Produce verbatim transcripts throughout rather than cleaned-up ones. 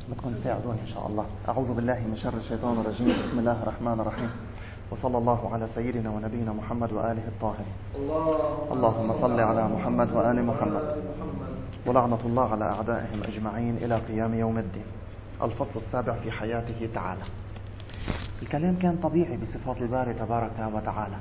بدكم تساعدوني إن شاء الله. أعوذ بالله من شر الشيطان الرجيم. بسم الله الرحمن الرحيم، وصلى الله على سيدنا ونبينا محمد وآله الطاهرين. اللهم صل على محمد وآل محمد، ولعنة الله على أعدائهم أجمعين إلى قيام يوم الدين. الفصل السابع في حياته تعالى. الكلام كان طبيعي بصفات الباري تبارك وتعالى.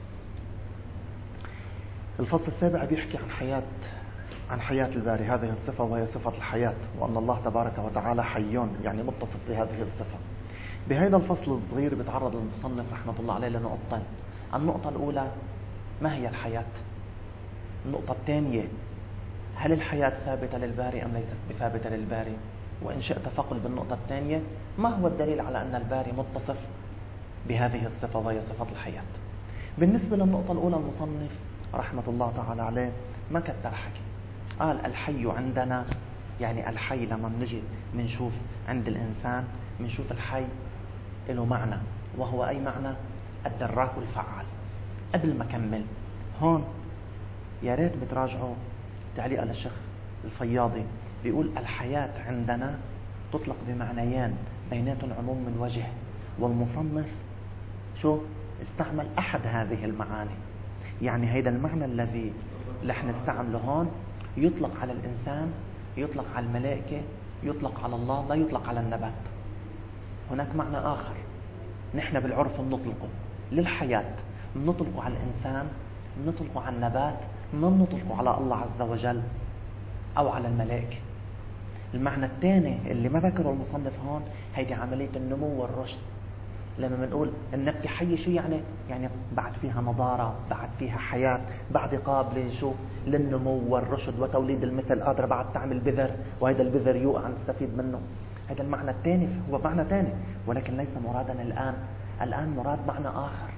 الفصل السابع بيحكي عن حياة عن حياة الباري، هذه الصفة وهي صفة الحياة، وأن الله تبارك وتعالى حي يعني متصف بهذه الصفة. بهذا الفصل الصغير بيتعرض المصنف رحمة الله عليه لنقطتين. النقطة الأولى، ما هي الحياة؟ النقطة الثانية، هل الحياة ثابتة للباري أم ليست بثابتة للباري؟ وإن شئت فقل بالنقطة الثانية، ما هو الدليل على أن الباري متصف بهذه الصفة وهي صفة الحياة؟ بالنسبة للنقطة الأولى، المصنف رحمة الله تعالى عليه ما كتر حكي، قال الحي عندنا يعني الحي لما نجي منشوف عند الإنسان منشوف الحي له معنى، وهو أي معنى؟ الدراك الفعال. قبل ما أكمل هون يا ريت بتراجعوا تعليق للشيخ الفياضي، بيقول الحياة عندنا تطلق بمعنيين بيناتهم عموم من وجه، والمصنف شو استعمل أحد هذه المعاني. يعني هيدا المعنى الذي رح نستعمله هون يطلق على الإنسان، يطلق على الملائكة، يطلق على الله، لا يطلق على النبات. هناك معنى آخر نحن بالعرف نطلقه للحياة، نطلقه على الإنسان، نطلقه على النبات، ما نطلقه على الله عز وجل أو على الملائكة. المعنى الثاني اللي ما ذكره المصنف هون هيدي عملية النمو والرشد. لما بنقول النبتة حية شو يعني؟ يعني بعد فيها نضارة، بعد فيها حياة، بعد قابلة شو للنمو والرشد وتوليد المثل، قادرة بعد تعمل بذر، وهذا البذر يوقع نستفيد منه. هذا المعنى الثاني هو معنى ثاني، ولكن ليس مرادا الآن. الآن مراد معنى آخر.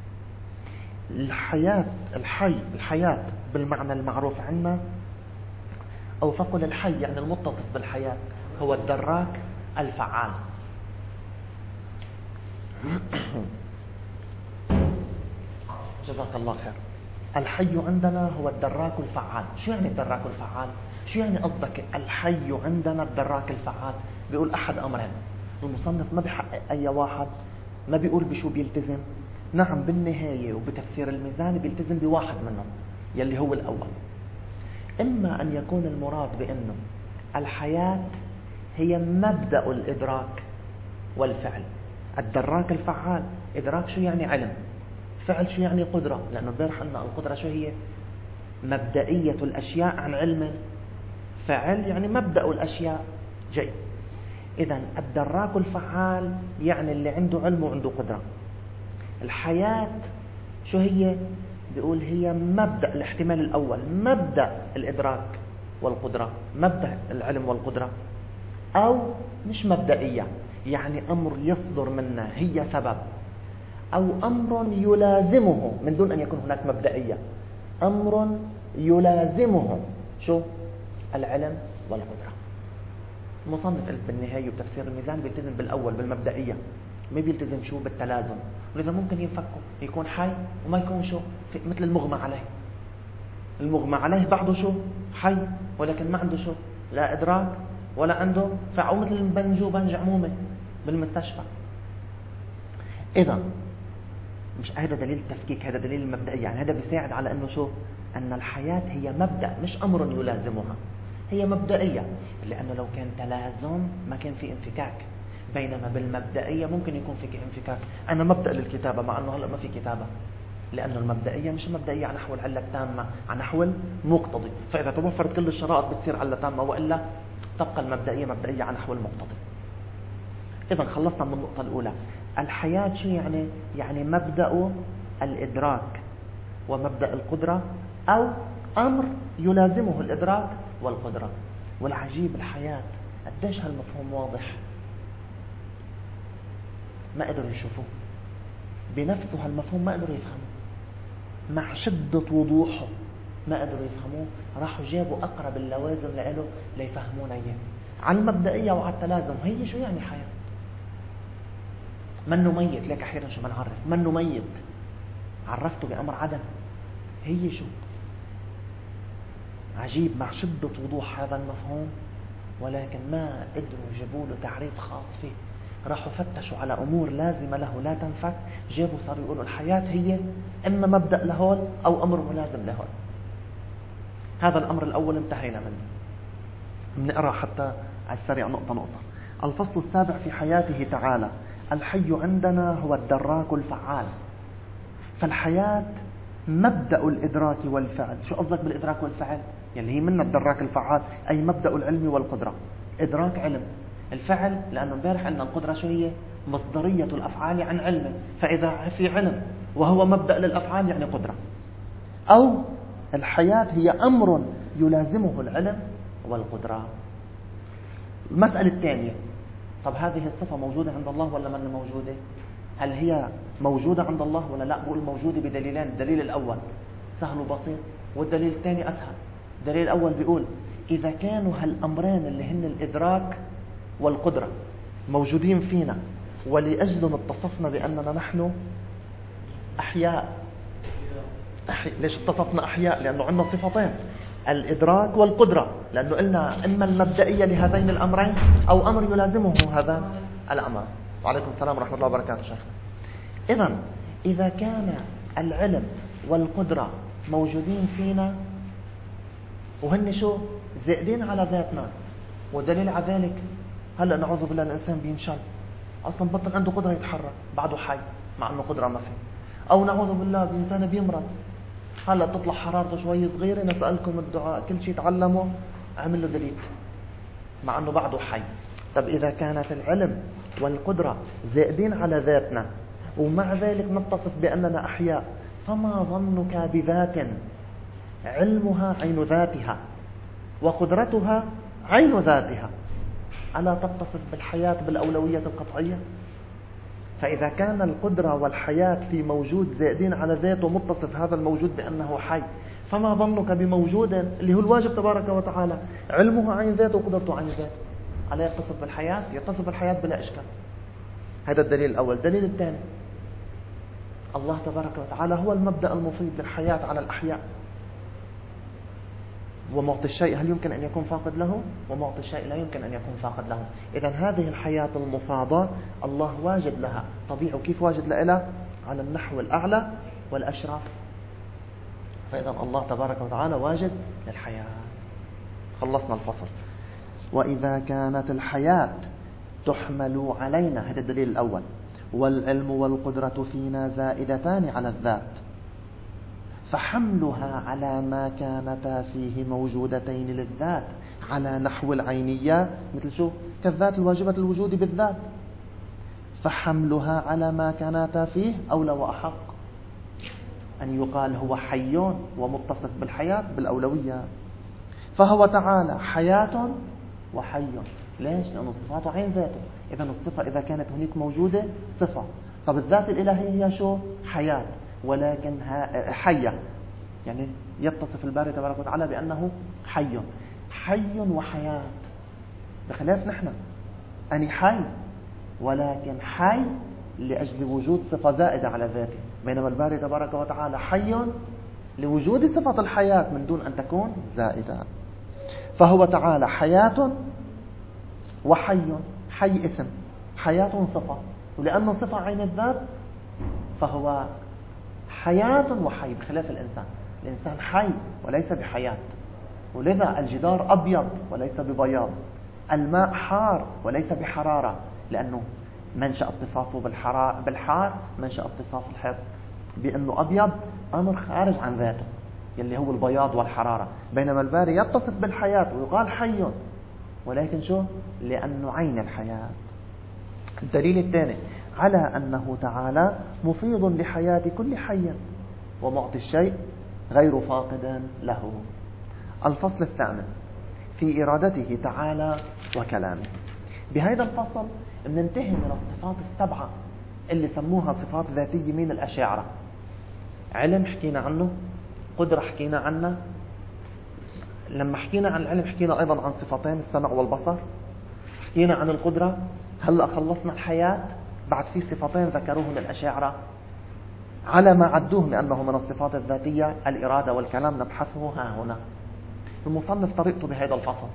الحياة الحي الحياة بالمعنى المعروف عنا، أو فقل الحي يعني المتصف بالحياة هو الدراك الفعال. جزاك الله خير. الحي عندنا هو الدراك الفعال. شو يعني الدراك الفعال؟ شو يعني قصدك الحي عندنا الدراك الفعال؟ بيقول أحد أمرين. المصنف ما بيحقق أي واحد، ما بيقول بشو بيلتزم. نعم بالنهاية وبتفسير الميزان بيلتزم بواحد منهم يلي هو الأول. إما أن يكون المراد بأنه الحياة هي مبدأ الإدراك والفعل. الدراك الفعال، إدراك شو يعني علم، فعل شو يعني قدرة، لأنه بيرح أن القدرة شو هي؟ مبدئية الأشياء عن علم. فعل يعني مبدأ الأشياء. جيد. إذن الدراك الفعال يعني اللي عنده علم وعنده قدرة. الحياة شو هي؟ بيقول هي مبدأ الاحتمال الأول، مبدأ الإدراك والقدرة، مبدأ العلم والقدرة. أو مش مبدئية، يعني أمر يصدر منها، هي سبب، أو أمر يلازمه من دون أن يكون هناك مبدئية. أمر يلازمه شو؟ العلم والقدرة. مصنف قلت بالنهاية وتفسير الميزان بيلتزم بالأول بالمبدئية، ما بيلتزم شو؟ بالتلازم. ولذا ممكن ينفكه، يكون حي وما يكون شو؟ مثل المغمى عليه. المغمى عليه بعده شو؟ حي، ولكن ما عنده شو؟ لا إدراك ولا عنده فعل، مثل البنجو بنج عمومي بالمستشفى. إذا مش هذا دليل التفكيك، هذا دليل المبدئية. يعني هذا بيساعد على أنه شو؟ أن الحياة هي مبدأ مش أمر يلازمها، هي مبدئية. لأنه لو كان تلازم ما كان في انفكاك، بينما بالمبدئية ممكن يكون في انفكاك. أنا مبدأ للكتابة مع أنه هلأ ما في كتابة، لأنه المبدئية مش مبدئية على نحو العلة التامة، على نحو المقتضي. فإذا توفرت كل الشرائط بتصير علة تامة، وإلا تبقى المبدئية مبدئية على نحو المقتضي. إذا خلصنا من النقطة الأولى. الحياة شو يعني؟ يعني مبدأ الإدراك ومبدأ القدرة، أو أمر يلازمه الإدراك والقدرة. والعجيب الحياة قديش هالمفهوم واضح، ما قدروا يشوفوه بنفسه. هالمفهوم ما قدروا يفهموه مع شدة وضوحه، ما قدروا يفهموه. راحوا جابوا أقرب اللوازم لإله ليفهمونا إياه. على المبدئية وعلى التلازم. هي شو يعني حياة؟ منه ميت، لك أحيانا شو بنعرف منه ميت، عرفته بأمر عدم. هي شو؟ عجيب مع شدة وضوح هذا المفهوم ولكن ما قدروا يجيبوا له تعريف خاص فيه. راحوا فتشوا على أمور لازمة له لا تنفك، جابوا صاروا يقولوا الحياة هي إما مبدأ لهول أو أمر ملازم لهول. هذا الأمر الأول انتهينا منه. بنقرأ حتى على السريع نقطة نقطة. الفصل السابع في حياته تعالى: الحي عندنا هو الدراك الفعال. فالحياة مبدأ الإدراك والفعل. شو قصدك بالإدراك والفعل؟ يعني هي من الدراك الفعال، أي مبدأ العلم والقدرة. إدراك علم، الفعل لأنه امبارح قلنا القدرة شو هي؟ مصدرية الأفعال عن علمه، فإذا في علم وهو مبدأ للأفعال يعني قدرة. أو الحياة هي أمر يلازمه العلم والقدرة. المسألة الثانية: طب هذه الصفة موجودة عند الله ولا من موجودة؟ هل هي موجودة عند الله ولا لا؟ بقول موجودة بدليلين. الدليل الأول سهل وبسيط، والدليل الثاني أسهل. الدليل الأول بيقول إذا كانوا هالأمرين اللي هن الإدراك والقدرة موجودين فينا ولأجلهم اتصفنا بأننا نحن أحياء. أحي... ليش اتصفنا أحياء؟ لأنه عندنا صفتين، الإدراك والقدرة، لأنه قلنا إما المبدئية لهذين الأمرين أو أمر يلازمه هذا الأمر. وعليكم السلام ورحمة الله وبركاته شيخ. إذن إذا كان العلم والقدرة موجودين فينا وهن شو؟ زائدين على ذاتنا. ودليل على ذلك هلأ نعوذ بالله الإنسان بينشل، أصلا بطل عنده قدرة يتحرك، بعده حي مع أنه قدرة ما فيه. أو نعوذ بالله بإنسان بيمرض، هلأ تطلع حرارته شوي صغيرة، نسألكم الدعاء كل شيء تعلمه عمل له دليت مع أنه بعده حي. طب إذا كانت العلم والقدرة زائدين على ذاتنا ومع ذلك نتصف بأننا أحياء، فما ظنك بذات علمها عين ذاتها وقدرتها عين ذاتها، ألا تتصف بالحياة بالأولوية القطعية؟ فإذا كان القدرة والحياة في موجود زائدين على ذاته متصف هذا الموجود بأنه حي، فما ظنك بموجود اللي هو الواجب تبارك وتعالى علمه عين ذاته وقدرته عين ذاته، ألا يتصف بالحياة؟ يتصف بالحياة بلا إشكال. هذا الدليل الأول. الدليل الثاني: الله تبارك وتعالى هو المبدأ المفيد للحياة على الأحياء، ومعطي الشيء هل يمكن أن يكون فاقد له؟ ومعطي الشيء لا يمكن أن يكون فاقد له. إذن هذه الحياة المفاضة الله واجد لها طبيعة. كيف واجد لها؟ على النحو الأعلى والأشرف. فإذا الله تبارك وتعالى واجد للحياة. خلصنا الفصل. وإذا كانت الحياة تحمل علينا، هذا الدليل الأول، والعلم والقدرة فينا زائدتان على الذات، فحملها على ما كانتا فيه موجودتين للذات على نحو العينية، مثل شو؟ كالذات الواجبة الوجود بالذات، فحملها على ما كانتا فيه أولى وأحق أن يقال هو حي ومتصف بالحياة بالأولوية. فهو تعالى حياة وحي. ليش؟ لأن صفاته عين ذاته. إذن الصفة إذا كانت هناك موجودة صفة. طب الذات الإلهية هي شو؟ حياة، ولكن حية، يعني يتصف الباري تبارك وتعالى بأنه حي. حي وحياة، بخلاف نحن أني حي، ولكن حي لأجل وجود صفة زائدة على ذاته، بينما الباري تبارك وتعالى حي لوجود صفة الحياة من دون أن تكون زائدة. فهو تعالى حياة وحي. حي اسم، حياة صفة، ولأنه صفة عين الذات فهو حياة وحي، بخلاف الإنسان. الإنسان حي وليس بحياة، ولذا الجدار أبيض وليس ببياض، الماء حار وليس بحرارة، لأنه منشأ اتصافه بالحار منشأ اتصاف الحيط بأنه أبيض أمر خارج عن ذاته يلي هو البياض والحرارة. بينما الباري يتصف بالحياة ويقال حي، ولكن شو؟ لأنه عين الحياة. الدليل الثاني على أنه تعالى مفيض لحياة كل حي ومعطي الشيء غير فاقد له. الفصل الثامن في إرادته تعالى وكلامه. بهذا الفصل بننتهي من الصفات السبعة اللي سموها صفات ذاتية من الأشاعرة. علم حكينا عنه، قدرة حكينا عنه، لما حكينا عن العلم حكينا أيضا عن صفتين السمع والبصر، حكينا عن القدرة، هلأ خلصنا الحياة. بعد في صفتين ذكروهن الأشاعرة على ما عدوه لأنه من الصفات الذاتية، الإرادة والكلام، نبحثه ها هنا. المصنف طريقته بهذا الفصل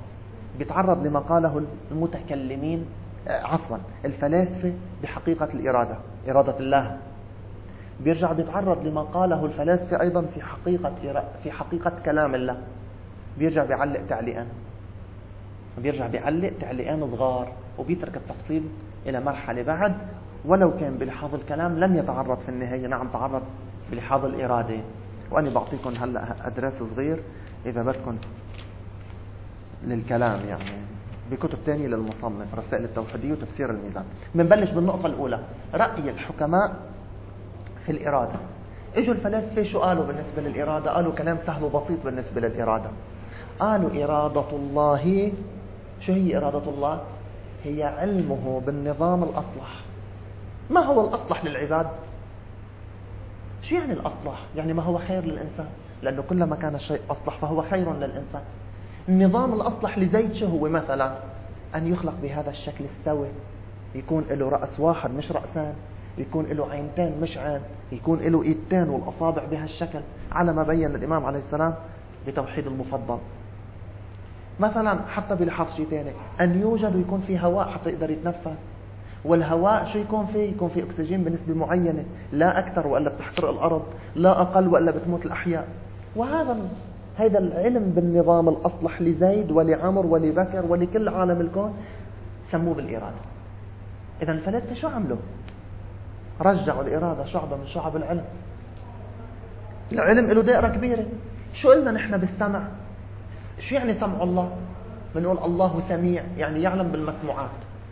بيتعرض لما قاله المتكلمين عفوا الفلاسفة بحقيقة الإرادة، إرادة الله. بيرجع بيتعرض لما قاله الفلاسفة أيضا في حقيقة في حقيقة كلام الله. بيرجع بيعلق تعليقان بيرجع بيعلق تعليقان صغار وبيترك التفصيل إلى مرحلة بعد، ولو كان بلحاظ الكلام لم يتعرض في النهاية، نعم تعرض بلحاظ الإرادة. وأنا بعطيكم هلأ أدرس صغير إذا بدكم للكلام، يعني بكتب تانية للمصنف، رسائل التوحيدية وتفسير الميزان. بنبلش بالنقطة الأولى، رأي الحكماء في الإرادة. إجوا الفلاسفة شو قالوا بالنسبة للإرادة؟ قالوا كلام سهل وبسيط بالنسبة للإرادة. قالوا إرادة الله، شو هي إرادة الله؟ هي علمه بالنظام الأصلح. ما هو الأصلح للعباد؟ شو يعني الأصلح؟ يعني ما هو خير للإنسان، لأنه كلما كان الشيء أصلح فهو خير للإنسان. النظام الأصلح لزيد شو هو؟ مثلا أن يخلق بهذا الشكل السوي، يكون له رأس واحد مش رأسان، يكون له عينتين مش عين، يكون له ايدتين والأصابع بهالشكل، على ما بين الإمام عليه السلام بتوحيد المفضل. مثلا حتى بلحظ شيء ثاني، أن يوجد ويكون في هواء حتى يقدر يتنفس، والهواء شو يكون فيه؟ يكون فيه أكسجين بنسبة معينة، لا أكثر وإلا بتحترق الأرض، لا أقل وإلا بتموت الأحياء. وهذا هذا العلم بالنظام الأصلح لزيد ولعمر ولبكر ولكل عالم الكون سموه بالإرادة. إذا الفلاسفة شو عملوا؟ رجعوا الإرادة شعبة من شعب العلم. العلم له دائرة كبيرة. شو قلنا نحن بالسمع؟ شو يعني سمع الله؟ بنقول الله سميع، يعني يعلم بالمسموعات.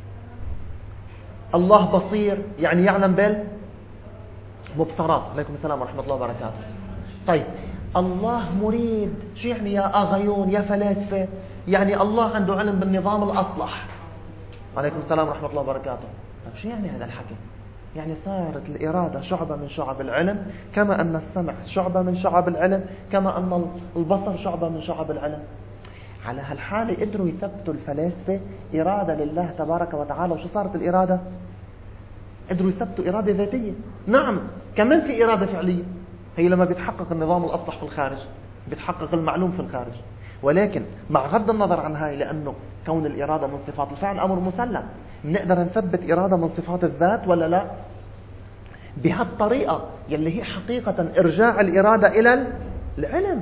الله بصير، يعني يعلم بالمبصرات. عليكم السلام ورحمة الله وبركاته. طيب الله مريد، شو يعني يا أغيون يا فلاسفة؟ يعني الله عنده علم بالنظام الأصلح. عليكم السلام ورحمة الله وبركاته. طيب شو يعني هذا الحكي؟ يعني صارت الإرادة شعبة من شعب العلم، كما أن السمع شعبة من شعب العلم، كما أن البصر شعبة من شعب العلم. على هالحالة قدروا يثبتوا الفلاسفة إرادة لله تبارك وتعالى. وشو صارت الإرادة؟ قدروا يثبتوا إرادة ذاتية. نعم كمان في إرادة فعلية، هي لما بيتحقق النظام الأصلح في الخارج، بيتحقق المعلوم في الخارج. ولكن مع غض النظر عن هاي، لأنه كون الإرادة من صفات الفعل أمر مسلم، نقدر نثبت إرادة من صفات الذات ولا لا؟ بهالطريقة يلي هي حقيقة إرجاع الإرادة إلى العلم.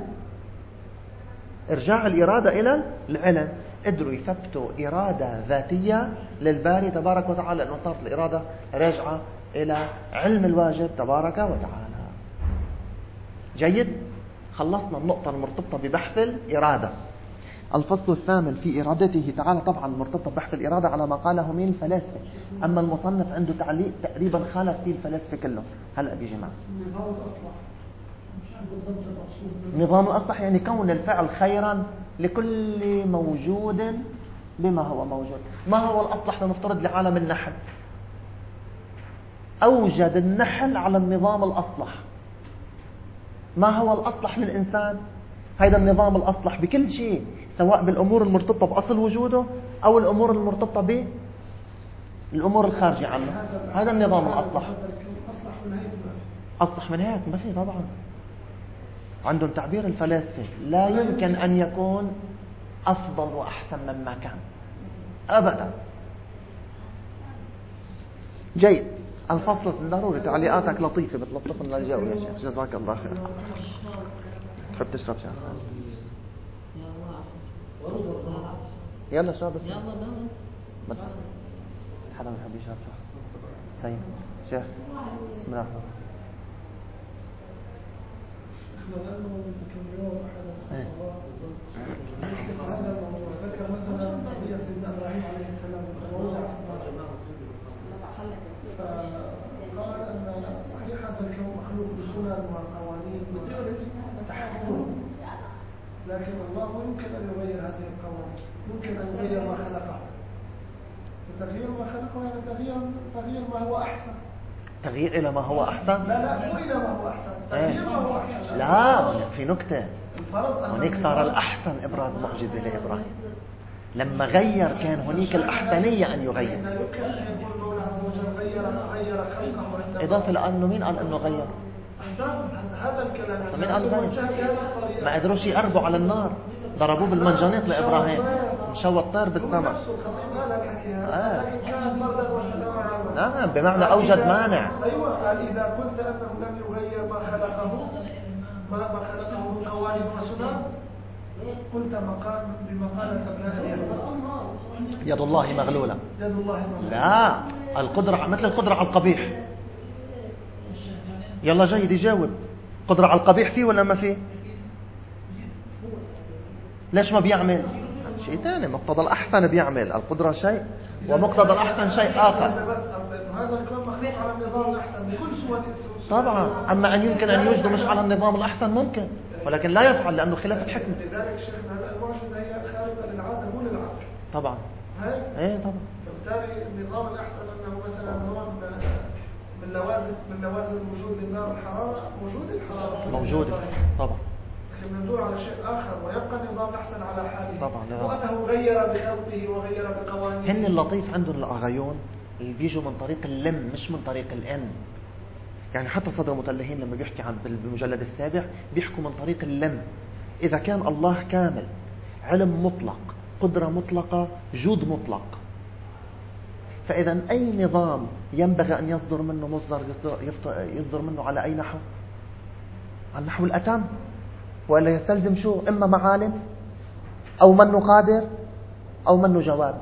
إرجاع الإرادة إلى العلم. قدروا يثبتوا إرادة ذاتية للباري تبارك وتعالى، لأنه صارت الإرادة راجعة إلى علم الواجب تبارك وتعالى. جيد؟ خلصنا النقطة المرتبطة ببحث الإرادة. الفصل الثامن في إرادته تعالى، طبعا مرتبطة ببحث الإرادة على ما قاله من الفلاسفة. أما المصنف عنده تعليق تقريبا خالف فيه الفلاسفة كلهم. هلأ بيجي معه نظام الأصلح، يعني كون الفعل خيرا لكل موجود بما هو موجود. ما هو الأصلح؟ لنفترض لعالم النحل، أوجد النحل على النظام الأصلح. ما هو الأصلح للإنسان؟ هذا النظام الأصلح بكل شيء، سواء بالأمور المرتبطة بأصل وجوده أو الأمور المرتبطة بالأمور الخارجة عنه. هذا النظام الأصلح. أصلح من هيك ما في طبعا. عندهم تعبير الفلاسفة لا يمكن أن يكون أفضل وأحسن مما كان أبدا. جيد. الفصل ضروري تعليقاتك لطيفة بتلطفنا الجو يا شيخ، جزاك الله خير. تحب تشرب شيء؟ يلا اشرب بس. يلا ده حدا ما بيحب يشرب شيء؟ سيد شيخ بسم الله الرحمن ذكر مثلا قضية سيدنا إبراهيم عليه السلام فقال أن صحيح هذا الكون مخلوق بسنن وقوانين وتحكم، لكن الله يمكن أن يغير هذه القوانين، يمكن أن يغير ما خلقه. فتغيير ما خلقه يعني تغيير تغيير ما هو أحسن. تغيير إلى ما هو أحسن؟ لا لا مو إلى ما هو أحسن، تغيير ما هو أحسن. لا في نكتة، هناك صار الأحسن إبراز معجزة لإبراهيم. لما غير كان هناك الأحسنية أن يغير. إضافة لأنه مين قال أنه غير؟ هذا الكلام مين قال غير؟ ما قدروش يقربوا على النار، ضربوه بالمنجنيق لإبراهيم. شوى الطير بالسمع. آه. لكن كان بردا وسلاما. نعم بمعنى أوجد مانع. أيوة قال إذا قلت أنه لم يغير ما خلقه ما ما خلقه من قوانين وسنن قلت مقال بمقالة أبناء يد الله مغلولة. يد الله مغلولة. لا القدرة مثل القدرة على القبيح. يلا جيد يجاوب. قدرة على القبيح فيه ولا ما فيه؟ ليش ما بيعمل؟ شيء ثاني. مقتضى الأحسن بيعمل. القدرة شيء ومقتضى الأحسن شيء آخر. هذا الكون مخلوق على النظام الأحسن بكل سوى. طبعا. أما أن يمكن أن يوجد مش على النظام الأحسن ممكن، ولكن لا يفعل لأنه خلاف الحكمة. لذلك شيخنا المعجزة هي خارقة للعادة مو للعقل. طبعا. ايه طبعا. فبالتالي النظام الأحسن أنه مثلا هو من لوازم من لوازم وجود النار الحرارة موجود الحرارة موجودة طبعا. لكن ندور على شيء آخر ويبقى النظام الأحسن على حاله. طبعا. وأنه غير بخلقه وغير بقوانينه. هن اللطيف عندهم الأغيون اللي بيجوا من طريق اللم مش من طريق الإن. يعني حتى صدر المتلهين لما بيحكي عن بالمجلد السابع بيحكوا من طريق اللم. إذا كان الله كامل، علم مطلق، قدرة مطلقة، جود مطلق، فإذا أي نظام ينبغي أن يصدر منه مصدر يصدر منه على أي نحو؟ على نحو الأتم. وإلا يستلزم شو؟ إما معالم أو منه قادر أو منه جواب.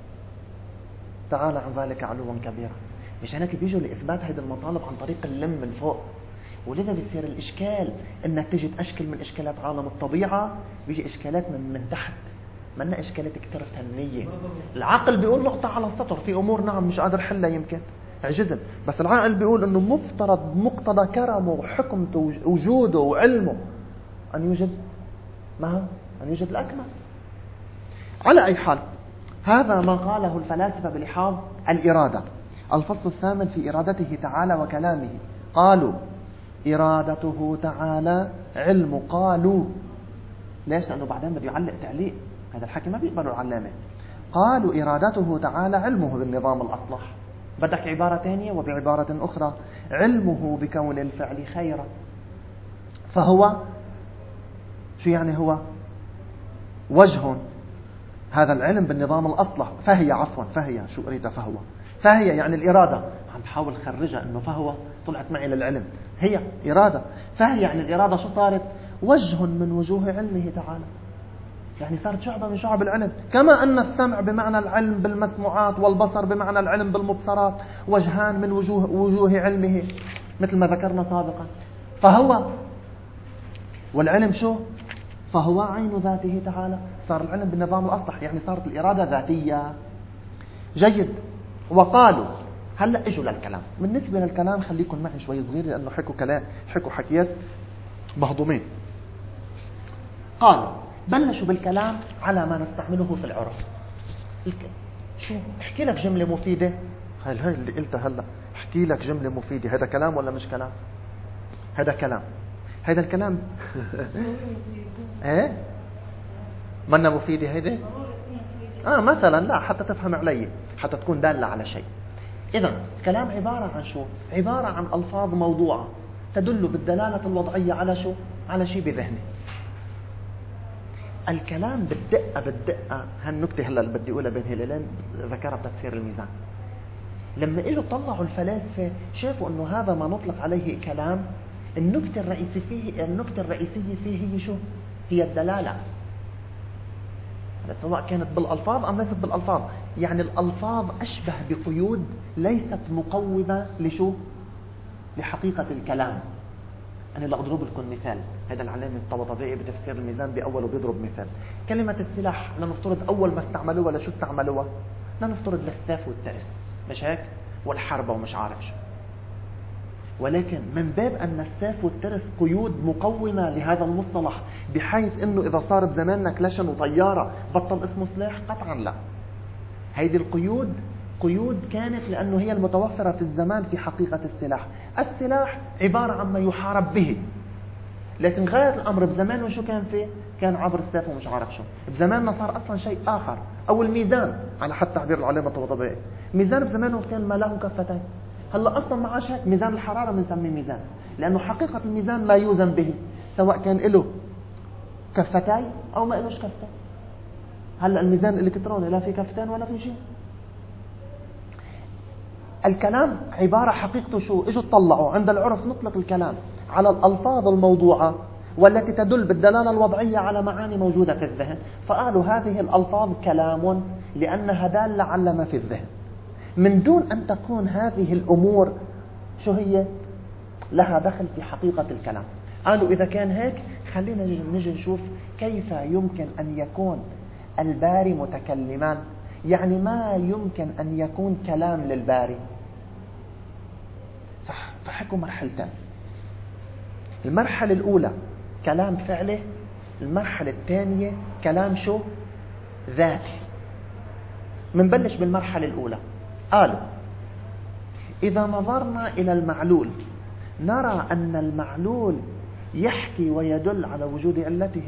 تعالى عن ذلك علوا كبيرا. مش هناك بيجوا لإثبات هذه المطالب عن طريق اللم من فوق. ولذا بيصير الإشكال إنك تجي تأشكل من إشكالات عالم الطبيعة، بيجي إشكالات من من تحت، منا إشكالات كتير فنية. العقل بيقول نقطة على السطر في أمور نعم مش قادر حلها يمكن عجزا، بس العقل بيقول إنه مفترض مقتضى كرمه وحكمته ووجوده وعلمه أن يوجد ما أن يوجد الأكمل. على أي حال هذا ما قاله الفلاسفة بلحاظ الإرادة. الفصل الثامن في إرادته تعالى وكلامه. قالوا إرادته تعالى علم. قالوا ليش؟ لأنه بعدين بده يعلق تعليق. هذا الحكي ما بيقبلوا العلامة. قالوا إرادته تعالى علمه بالنظام الأصلح. بدك عبارة ثانية وبعبارة أخرى علمه بكون الفعل خيرا. فهو شو يعني؟ هو وجه هذا العلم بالنظام الأصلح. فهي عفوا فهي شو أريد فهو فهي يعني الإرادة. عم بحاول خرجها إنه فهو طلعت معي للعلم. هي إرادة. فهي يعني الإرادة شو صارت؟ وجه من وجوه علمه تعالى. يعني صارت شعبة من شعب العلم. كما أن السمع بمعنى العلم بالمسموعات والبصر بمعنى العلم بالمبصرات وجهان من وجوه, وجوه علمه مثل ما ذكرنا سابقا. فهو والعلم شو؟ فهو عين ذاته تعالى. صار العلم بالنظام الأصلح يعني صارت الإرادة ذاتية. جيد. وقالوا هلأ اجوا للكلام. بالنسبة للكلام خليكم معي شوي صغير لأنه حكوا كلام حكوا حكيات مهضومين. قالوا بلشوا بالكلام على ما نستعمله في العرف. شو احكي لك جملة مفيدة. هاي هاي اللي قلتها هلا. احكي لك جملة مفيدة. هذا كلام ولا مش كلام؟ هذا كلام. هذا الكلام ايه منا مفيدة هيدا. اه مثلا لا حتى تفهم علي، حتى تكون دالة على شيء. إذن الكلام عبارة عن شو؟ عبارة عن ألفاظ موضوعة تدل بالدلالة الوضعية على شو؟ على شيء بذهني. الكلام بالدقة بالدقة هالنكتة هلا اللي بدي أقولها بين هلالين ذكرها بتفسير الميزان. لما إجوا طلعوا الفلاسفة شافوا إنه هذا ما نطلق عليه كلام. النكتة الرئيسية فيه النكتة الرئيسية فيه هي شو؟ هي الدلالة. سواء كانت بالألفاظ أم ليست بالألفاظ. يعني الألفاظ أشبه بقيود ليست مقومة لشو؟ لحقيقة الكلام. أنا لا أضرب لكم مثال. هذا العلامة الطبطبائي بتفسير الميزان بأول وبيضرب مثال. كلمة السلاح لنفترض أول ما استعملوها لشو استعملوها؟ لنفترض للسيف والترس مش هيك؟ والحرب ومش عارف شو. ولكن من باب أن السيف والترس قيود مقومة لهذا المصطلح بحيث أنه إذا صار بزماننا كلاشن وطيارة بطل اسمه سلاح؟ قطعا لا. هذه القيود قيود كانت لأنه هي المتوفرة في الزمان في حقيقة السلاح. السلاح عبارة عن ما يحارب به. لكن غاية الأمر بزمانه شو كان فيه؟ كان عبر السيف ومش عارف شو. بزماننا صار أصلا شيء آخر. أو الميزان على حد تعبير العلامة الطبطبائي. ميزان بزمانه كان ما له كفتين. هلا أصلا ما عاش هيك. ميزان الحرارة بنسميه ميزان لأنه حقيقة الميزان ما يوزن به سواء كان له كفتين أو ما لهش كفتين. هلا الميزان الإلكتروني لا في كفتين ولا في شيء. الكلام عبارة حقيقته شو؟ اجوا تطلعوا عند العرف نطلق الكلام على الألفاظ الموضوعة والتي تدل بالدلالة الوضعية على معاني موجودة في الذهن، فقالوا هذه الألفاظ كلام لأنها دالة على ما في الذهن، من دون أن تكون هذه الأمور شو هي؟ لها دخل في حقيقة الكلام. قالوا إذا كان هيك خلينا نجي نشوف كيف يمكن أن يكون الباري متكلمان، يعني ما يمكن أن يكون كلام للباري. فحكوا مرحلتين. المرحلة الأولى كلام فعله، المرحلة الثانية كلام شو؟ ذاتي. منبلش بالمرحلة الأولى. قالوا إذا نظرنا إلى المعلول نرى أن المعلول يحكي ويدل على وجود علته،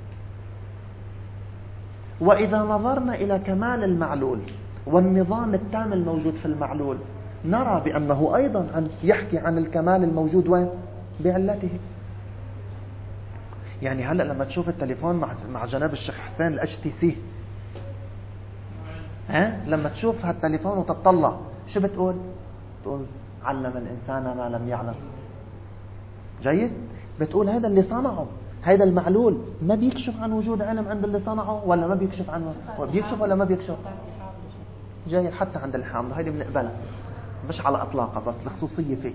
وإذا نظرنا إلى كمال المعلول والنظام التام الموجود في المعلول نرى بأنه أيضا يحكي عن الكمال الموجود وين؟ بعلته. يعني هلأ لما تشوف التليفون مع مع جناب الشيخ حسين الاتش تي سي، ها لما تشوف هالتليفون وتطلع شو بتقول؟ تقول علم الإنسان ما لم يعلم. جيد؟ بتقول هذا اللي صنعه، هذا المعلول ما بيكشف عن وجود علم عند اللي صنعه ولا ما بيكشف عنه؟ بيكشف ولا ما بيكشف؟ جيد. حتى عند الحامل هيدي بنقبلها مش على اطلاقها، بس الخصوصيه فيك.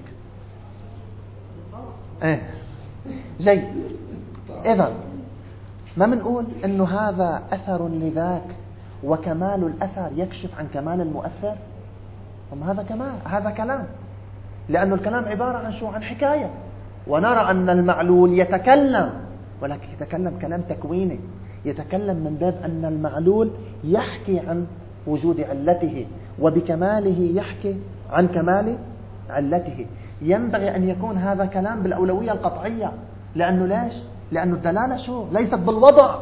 ايه جيد. اذا ما بنقول انه هذا اثر لذاك وكمال الاثر يكشف عن كمال المؤثر؟ أما هذا كمال، هذا كلام، لانه الكلام عباره عن شو؟ عن حكايه. ونرى ان المعلول يتكلم، ولكن يتكلم كلام تكويني، يتكلم من باب ان المعلول يحكي عن وجود علته، وبكماله يحكي عن كمال علته. ينبغي أن يكون هذا كلام بالأولوية القطعية، لأنه ليش؟ لأنه الدلالة شو؟ ليست بالوضع.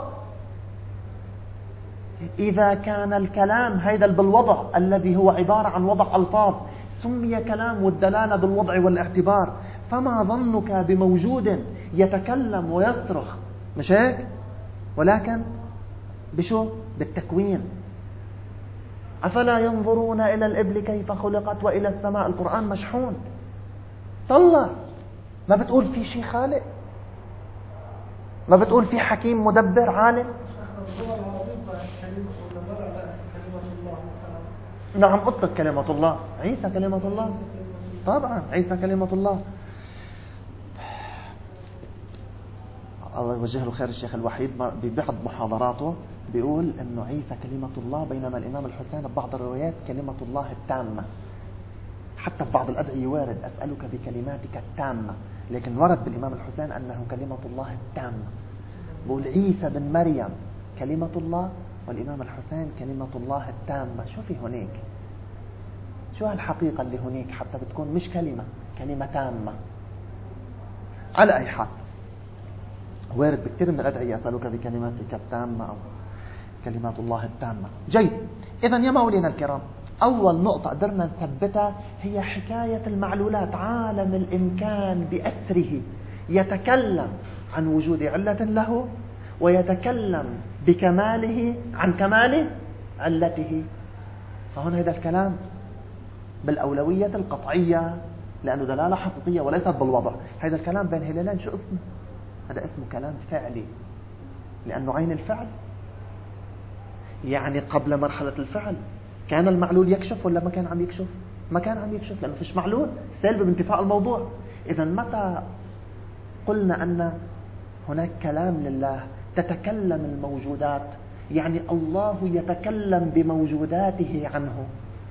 إذا كان الكلام هيدا بالوضع الذي هو عبارة عن وضع ألفاظ سمي كلام والدلالة بالوضع والاعتبار، فما ظنك بموجود يتكلم ويصرخ، مش هيك؟ ولكن بشو؟ بالتكوين. أفلا ينظرون إلى الإبل كيف خلقت وإلى السماء. القرآن مشحون. طلع، ما بتقول في شيء خالق، ما بتقول في حكيم مدبر عالم. نعم أطلق كلمة الله. عيسى كلمة الله، طبعا عيسى كلمة الله. الله يوجه له خير الشيخ الوحيد ببعض محاضراته بيقول انه عيسى كلمة الله، بينما الامام الحسين ببعض الروايات كلمة الله التامة. حتى في بعض الادعية وارد اسألك بكلماتك التامة، لكن ورد بالامام الحسين انه كلمة الله التامة. بقول عيسى بن مريم كلمة الله، والامام الحسين كلمة الله التامة. شو في هناك؟ شو هالحقيقة اللي هناك حتى بتكون مش كلمة، كلمة تامة؟ على اي حال وارد بكثير من الادعية اسألك بكلماتك التامة او كلمات الله التامة. جيد. إذا يا مولينا الكرام، أول نقطة قدرنا نثبتها هي حكاية المعلولات. عالم الإمكان بأسره يتكلم عن وجود علة له، ويتكلم بكماله عن كمال علته. فهنا هذا الكلام بالأولوية القطعية، لأنه دلالة حقيقية وليست بالوضع. هذا الكلام بين هلالين شو اسمه؟ هذا اسمه كلام فعلي، لأنه عين الفعل. يعني قبل مرحلة الفعل كان المعلول يكشف ولا ما كان عم يكشف؟ ما كان عم يكشف، لأنه فيش معلول، سلب بانتفاء الموضوع. إذا متى قلنا أن هناك كلام لله تتكلم الموجودات، يعني الله يتكلم بموجوداته عنه.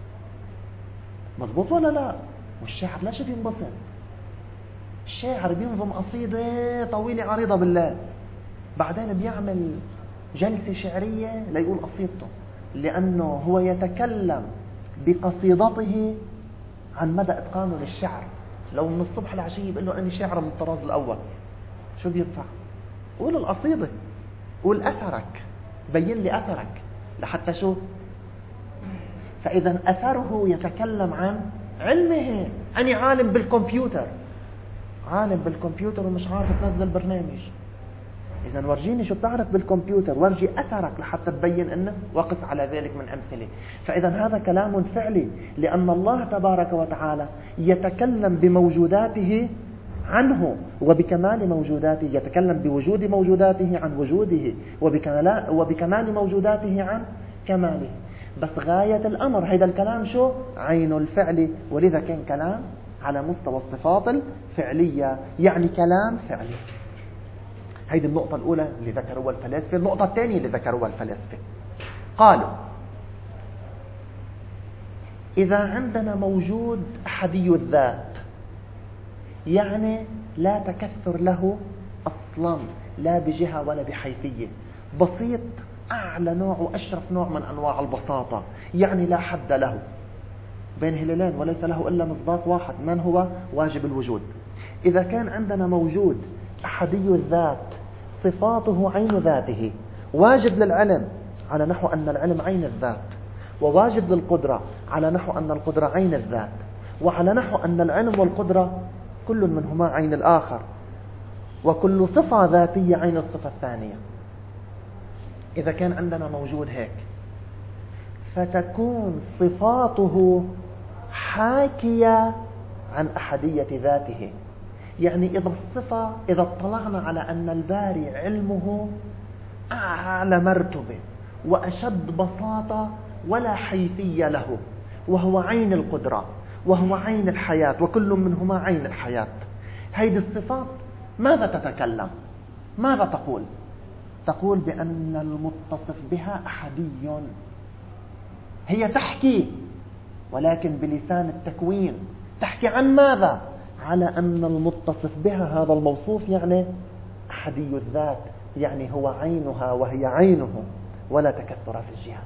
مظبوط ولا لا؟ والشاعر ليش بينبسط؟ الشاعر بينظم قصيدة طويلة عريضة بالليل، بعدين بيعمل جلسة شعرية ليقول قصيدته، لأنه هو يتكلم بقصيدته عن مدى إتقانه للشعر. لو من الصبح لعشية بيقول له أنا شاعر من الطراز الأول، شو بينفع؟ قول القصيدة، قول أثرك، بين لي أثرك لحتى شو. فإذا أثره يتكلم عن علمه. أنا عالم بالكمبيوتر، عالم بالكمبيوتر ومش عارف تنزل برنامج. إذا ورجيني شو بتعرف بالكمبيوتر، ورجي أثرك لحتى تبين أنه وقف على ذلك من أمثلة. فإذا هذا كلام فعلي، لأن الله تبارك وتعالى يتكلم بموجوداته عنه وبكمال موجوداته، يتكلم بوجود موجوداته عن وجوده، وبكمال موجوداته عن كماله. بس غاية الأمر هذا الكلام شو؟ عين الفعل، ولذا كان كلام على مستوى الصفات الفعلية، يعني كلام فعلي. هذه النقطة الأولى اللي ذكروها الفلاسفة. النقطة الثانية اللي ذكروها الفلاسفة قالوا إذا عندنا موجود أحدي الذات، يعني لا تكثر له أصلا لا بجهة ولا بحيثية، بسيط، أعلى نوع وأشرف نوع من أنواع البساطة، يعني لا حد له، بين هلالين وليس له إلا مصداق واحد، من هو؟ واجب الوجود. إذا كان عندنا موجود أحدي الذات صفاته عين ذاته، واجد للعلم على نحو أن العلم عين الذات، وواجد للقدرة على نحو أن القدرة عين الذات، وعلى نحو أن العلم والقدرة كل منهما عين الآخر، وكل صفة ذاتية عين الصفة الثانية. إذا كان عندنا موجود هيك، فتكون صفاته حاكية عن أحدية ذاته. يعني إذا الصفة، إذا اطلعنا على أن الباري علمه أعلى مرتبة وأشد بساطة ولا حيثية له، وهو عين القدرة وهو عين الحياة، وكل منهما عين الحياة، هذه الصفات ماذا تتكلم؟ ماذا تقول؟ تقول بأن المتصف بها أحدي. هي تحكي ولكن بلسان التكوين، تحكي عن ماذا؟ على أن المتصف بها هذا الموصوف يعني أحدي الذات، يعني هو عينها وهي عينه، ولا تكثر في الجهات.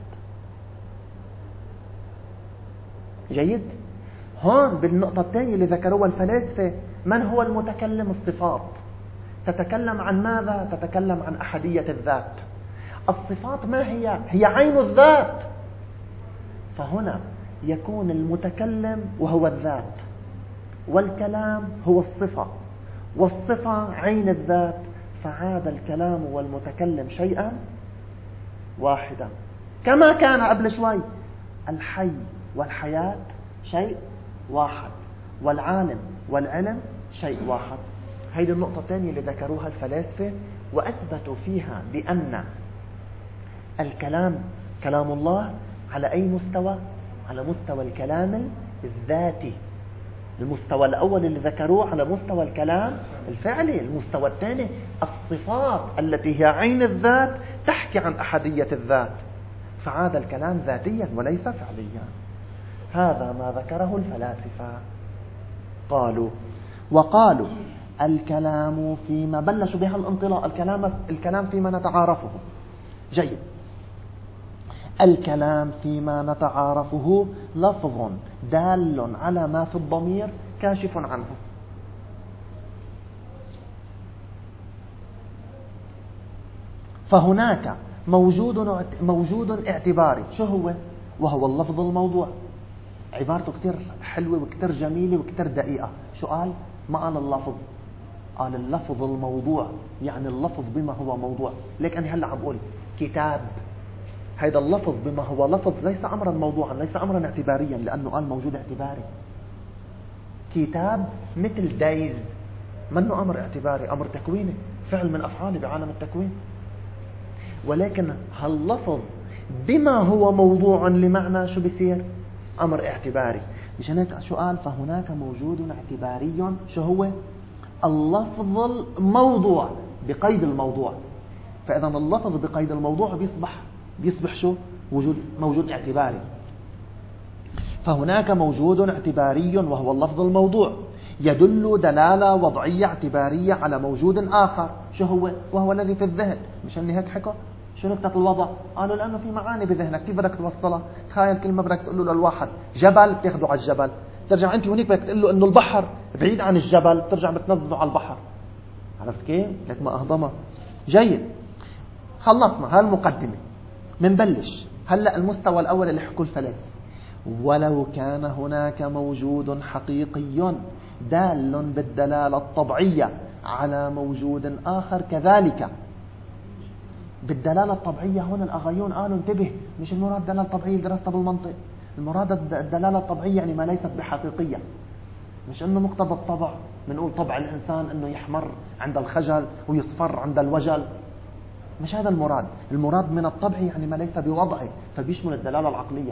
جيد؟ هون بالنقطة الثانية اللي ذكروها الفلاسفة، من هو المتكلم؟ الصفات. تتكلم عن ماذا؟ تتكلم عن أحدية الذات. الصفات ما هي؟ هي عين الذات. فهنا يكون المتكلم وهو الذات، والكلام هو الصفة، والصفة عين الذات، فعاد الكلام والمتكلم شيئا واحدا، كما كان قبل شوي الحي والحياة شيء واحد، والعالم والعلم شيء واحد. هذه النقطة الثانية اللي ذكروها الفلاسفة، وأثبتوا فيها بأن الكلام كلام الله على أي مستوى؟ على مستوى الكلام الذاتي. المستوى الأول اللي ذكروه على مستوى الكلام الفعلي. المستوى الثاني الصفات التي هي عين الذات تحكي عن أحدية الذات، فعاد الكلام ذاتيا وليس فعليا. هذا ما ذكره الفلاسفة. قالوا وقالوا الكلام فيما بلشوا بها الانطلاق، الكلام الكلام فيما نتعارفه. جيد. الكلام فيما نتعارفه لفظ دال على ما في الضمير كاشف عنه. فهناك موجود موجود اعتباري، شو هو؟ وهو اللفظ الموضوع. عبارته كتير حلوة وكتير جميلة وكتير دقيقة. شو قال؟ ما قال اللفظ، قال اللفظ الموضوع، يعني اللفظ بما هو موضوع. ليك أنا هلأ عم بقول كتاب، هذا اللفظ بما هو لفظ ليس أمرا موضوعا، ليس أمرا اعتباريا، لأنه قال موجود اعتباري. كتاب مثل دايز، منه أمر اعتباري، أمر تكويني، فعل من أفعاله بعالم التكوين. ولكن هاللفظ بما هو موضوع لمعنى شو بيصير؟ أمر اعتباري. مشان هيك شو قال؟ فهناك موجود اعتباري، شو هو؟ اللفظ الموضوع بقيد الموضوع. فإذا اللفظ بقيد الموضوع بيصبح بيصبح شو؟ وجود موجود اعتباري. فهناك موجود اعتباري وهو اللفظ الموضوع، يدل دلالة وضعية اعتبارية على موجود آخر، شو هو؟ وهو الذي في الذهن. مشان هيك حكوا شو نقطة الوضع؟ قالوا لأنه في معاني بذهنك، كيف بدك توصلها؟ تخيل كلمة بدك تقول له للواحد جبل، بتاخده على الجبل، ترجع أنت هونيك بدك تقول له إنه البحر بعيد عن الجبل، ترجع بتنزله على البحر. عرفت كيف؟ لك ما أهضمها. جيد. خلصنا هالمقدمة، منبلش هلأ المستوى الأول اللي حكوا الفلاسفة. ولو كان هناك موجود حقيقي دال بالدلالة الطبيعية على موجود آخر كذلك، بالدلالة الطبيعية هون الأغايون قالوا انتبه، مش المراد دلالة طبيعية اللي درستها بالمنطق، المراد الدلالة الطبيعية يعني ما ليست بحقيقية، مش انه مقتضى الطبع، بنقول طبع الإنسان انه يحمر عند الخجل ويصفر عند الوجل، مش هذا المراد. المراد من الطبع يعني ما ليس بوضعه، فبيشمل الدلالة العقلية.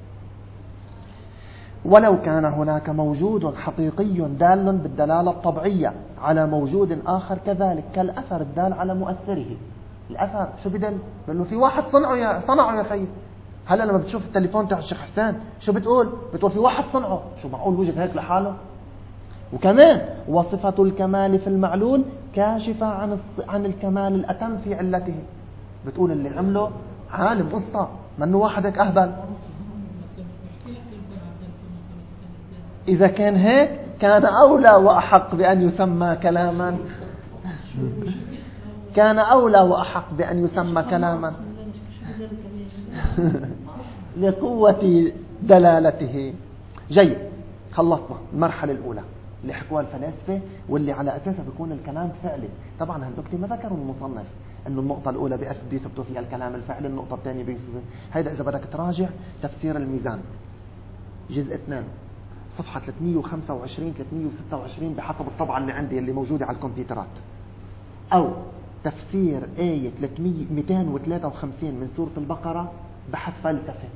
ولو كان هناك موجود حقيقي دال بالدلالة الطبيعية على موجود آخر كذلك، كالأثر الدال على مؤثره. الأثر شو بدل؟ بأنه في واحد صنعه يا صنعه يا خي. هلا لما بتشوف التليفون تاع الشيخ حسين شو بتقول؟ بتقول في واحد صنعه. شو معقول وجد هيك لحاله؟ وكمان وصفة الكمال في المعلول كاشفة عن عن الكمال الأتم في علته. بتقول اللي عمله عالم قصة، منه واحد هيك أهبل. إذا كان هيك كان أولى وأحق بأن يسمى كلاما، كان أولى وأحق بأن يسمى كلاما لقوة دلالته. جيد، خلصنا المرحلة الأولى اللي حكوها الفلاسفة واللي على أساسها بيكون الكلام فعلي. طبعا هالنقطة ما ذكروا المصنف أنه النقطة الأولى بيثبتوا فيها الكلام الفعلي، النقطة الثانية بيثبتوا هيدا. إذا بدك تراجع تفسير الميزان جزء اثنين صفحة ثلاثمئة وخمسة وعشرين ثلاثمئة وستة وعشرين بحسب الطبعة اللي عندي اللي موجودة على الكمبيوترات، أو تفسير آية مئتين وثلاثة وخمسين من سورة البقرة بحث فلسفي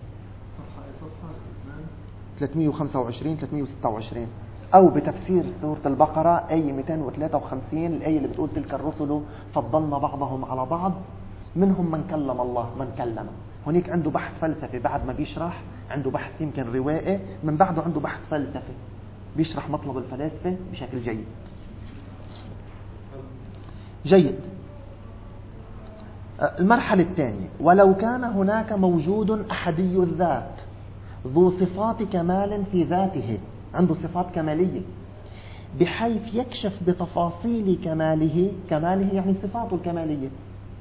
ثلاثمئة وخمسة وعشرين ثلاثمئة وستة وعشرين، أو بتفسير سورة البقرة آية مئتين وثلاثة وخمسين الآية اللي بتقول تلك الرسل فضلنا بعضهم على بعض منهم من كلم الله من كلم. هناك عنده بحث فلسفي بعد ما بيشرح، عنده بحث يمكن روائي، من بعده عنده بحث فلسفي بيشرح مطلب الفلاسفة بشكل جيد. جيد. المرحلة الثانية ولو كان هناك موجود أحدي الذات ذو صفات كمال في ذاته، عنده صفات كمالية بحيث يكشف بتفاصيل كماله، كماله يعني صفاته الكمالية.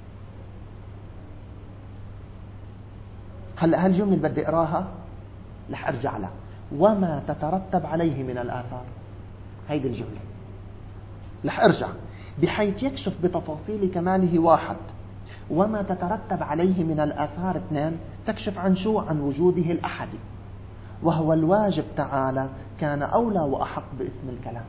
هلأ هالجملة اللي بدي اقراها رح ارجع لها، وما تترتب عليه من الآثار. هيدي الجملة رح ارجع، بحيث يكشف بتفاصيل كماله واحد، وما تترتب عليه من الآثار اثنين، تكشف عن شو؟ عن وجوده الأحدي وهو الواجب تعالى كان أولى وأحق باسم الكلام.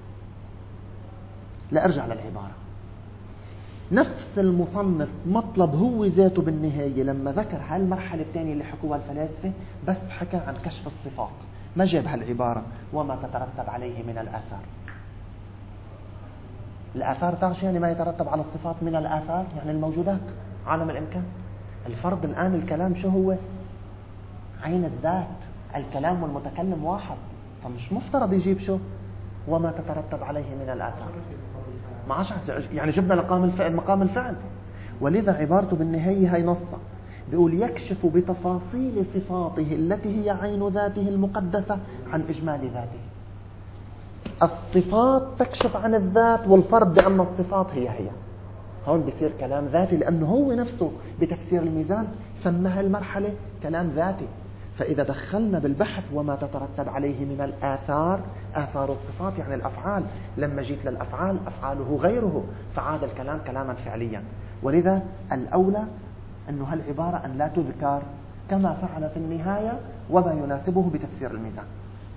لا أرجع للعبارة، نفس المصنف مطلب هو ذاته بالنهاية لما ذكر هالمرحلة الثانية اللي حكوها الفلاسفة، بس حكى عن كشف الصفات، ما جاب هالعبارة وما تترتب عليه من الآثار. الآثار تعرف يعني ما يترتب على الصفات من الآثار، يعني الموجودات عالم الإمكان. الفرض الآن الكلام شو هو؟ عين الذات، الكلام والمتكلم واحد، فمش مفترض يجيب شو؟ وما تترتب عليه من الآثار. ما عادش يعني جبنا لقام الفعل مقام الفعل. ولذا عبارته بالنهاية هي نصة بيقول يكشف بتفاصيل صفاته التي هي عين ذاته المقدسة عن إجمال ذاته. الصفات تكشف عن الذات، والفرض بأن الصفات هي هي. هون بيصير كلام ذاتي، لأنه هو نفسه بتفسير الميزان سماها المرحلة كلام ذاتي. فإذا دخلنا بالبحث وما تترتب عليه من الآثار، آثار الصفات يعني الأفعال، لما جيت للأفعال أفعاله غيره، فعاد الكلام كلاما فعليا. ولذا الأولى أنه هالعبارة أن لا تذكر كما فعل في النهاية وما يناسبه بتفسير الميزان.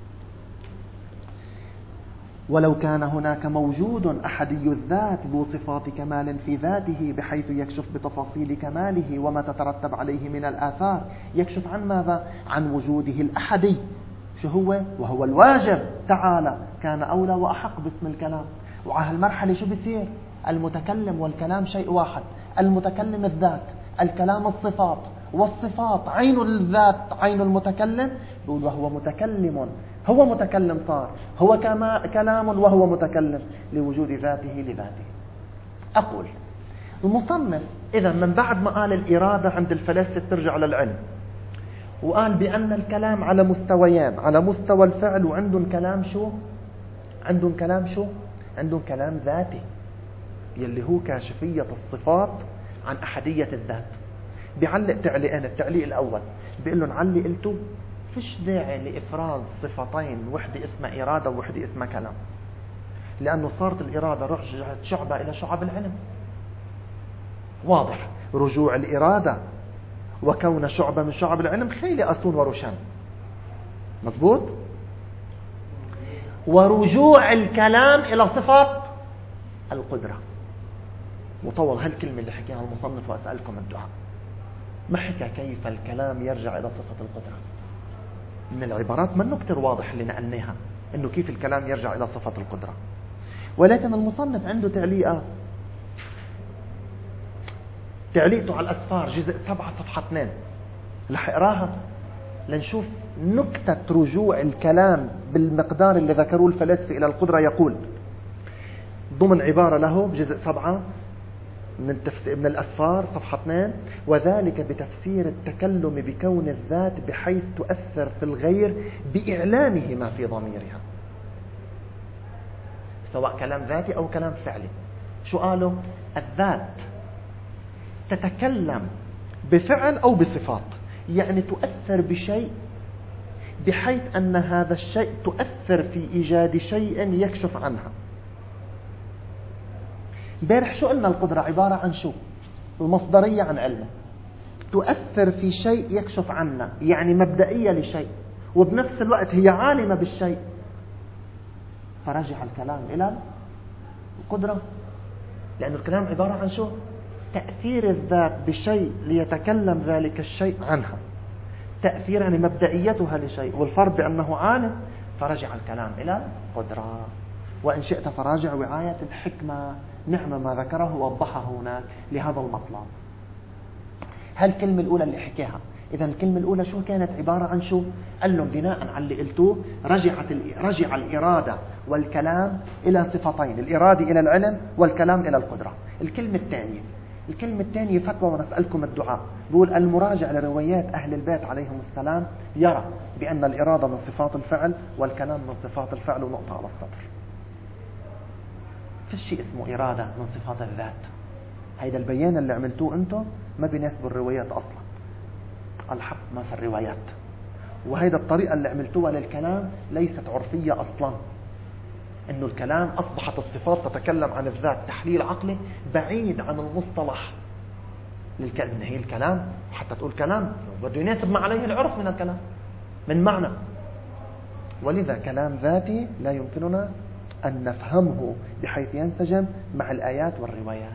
ولو كان هناك موجود أحدي الذات ذو صفات كمال في ذاته بحيث يكشف بتفاصيل كماله وما تترتب عليه من الآثار، يكشف عن ماذا؟ عن وجوده الأحدي، شو هو؟ وهو الواجب تعالى كان أولى وأحق باسم الكلام. وعلى المرحلة شو بيصير؟ المتكلم والكلام شيء واحد، المتكلم الذات، الكلام الصفات، والصفات عين الذات عين المتكلم. بيقول وهو متكلم، هو متكلم صار، هو كما كلام وهو متكلم لوجود ذاته لذاته. أقول المصنف إذا من بعد ما قال الإرادة عند الفلاسفة ترجع للعلم، وقال بأن الكلام على مستويان، على مستوى الفعل وعندهم كلام شو؟ عندهم كلام شو؟ عندهم كلام ذاتي يلي هو كاشفية الصفات عن أحدية الذات. بيعلق تعليقين، التعليق الأول بيقول لهم علي قلتوا فيش داعي لإفراد صفتين، وحدة اسمها إرادة ووحدة اسمها كلام، لأنه صارت الإرادة رجعت شعبة إلى شعب العلم. واضح. رجوع الإرادة وكون شعبة من شعب العلم خيل أسون ورشان. مظبوط. ورجوع الكلام إلى صفة القدرة. مطول هالكلمة اللي حكيها المصنف وأسألكم الدعاء. ما حكى كيف الكلام يرجع إلى صفة القدرة. من العبارات منه كتير واضح اللي نقلناها إنه كيف الكلام يرجع إلى صفة القدرة، ولكن المصنف عنده تعليقات. تعليقته على الأسفار جزء سبعة صفحة اثنين رح اقراها لنشوف نكتة رجوع الكلام بالمقدار اللي ذكروه الفلاسفة إلى القدرة. يقول ضمن عبارة له بجزء سبعة من, تفسير من الأسفار صفحة اثنين: وذلك بتفسير التكلم بكون الذات بحيث تؤثر في الغير بإعلامه ما في ضميرها، سواء كلام ذاتي أو كلام فعلي. شو قالوا؟ الذات تتكلم بفعل أو بصفات، يعني تؤثر بشيء بحيث أن هذا الشيء تؤثر في إيجاد شيء يكشف عنها. امبارح شو قلنا؟ القدرة عبارة عن شو؟ المصدرية عن علمه، تؤثر في شيء يكشف عنا، يعني مبدئية لشيء، وبنفس الوقت هي عالمة بالشيء. فرجع الكلام إلى القدرة، لأن الكلام عبارة عن شو؟ تأثير الذات بشيء ليتكلم ذلك الشيء عنها. تأثير يعني مبدئيتها لشيء، والفرد بأنه عالم. فرجع الكلام إلى القدرة. وإن شئت فراجع وعاية الحكمة، نعم ما ذكره ووضحه هناك لهذا المطلب. هالكلمة الأولى اللي حكيها، إذا الكلمة الأولى شو كانت عبارة عن شو؟ قال لهم بناء على اللي قلتوه رجعت رجع الإرادة والكلام إلى صفتين: الإرادة إلى العلم والكلام إلى القدرة. الكلمة الثانية الكلمة الثانية فتوى ونسألكم الدعاء. بيقول المراجع لروايات أهل البيت عليهم السلام يرى بأن الإرادة من صفات الفعل والكلام من صفات الفعل، ونقطة على السطر. في شيء اسمه إرادة من صفات الذات. هيدا البيان اللي عملتوه أنتم ما بيناسب الروايات أصلا. الحق ما في الروايات. وهيدا الطريقة اللي عملتوها للكلام ليست عرفية أصلا. إنه الكلام أصبحت الصفات تتكلم عن الذات تحليل عقلي بعيد عن المصطلح للكلام. هي الكلام حتى تقول كلام بده يناسب ما عليه العرف من الكلام من معنى، ولذا كلام ذاتي لا يمكننا أن نفهمه بحيث ينسجم مع الآيات والروايات.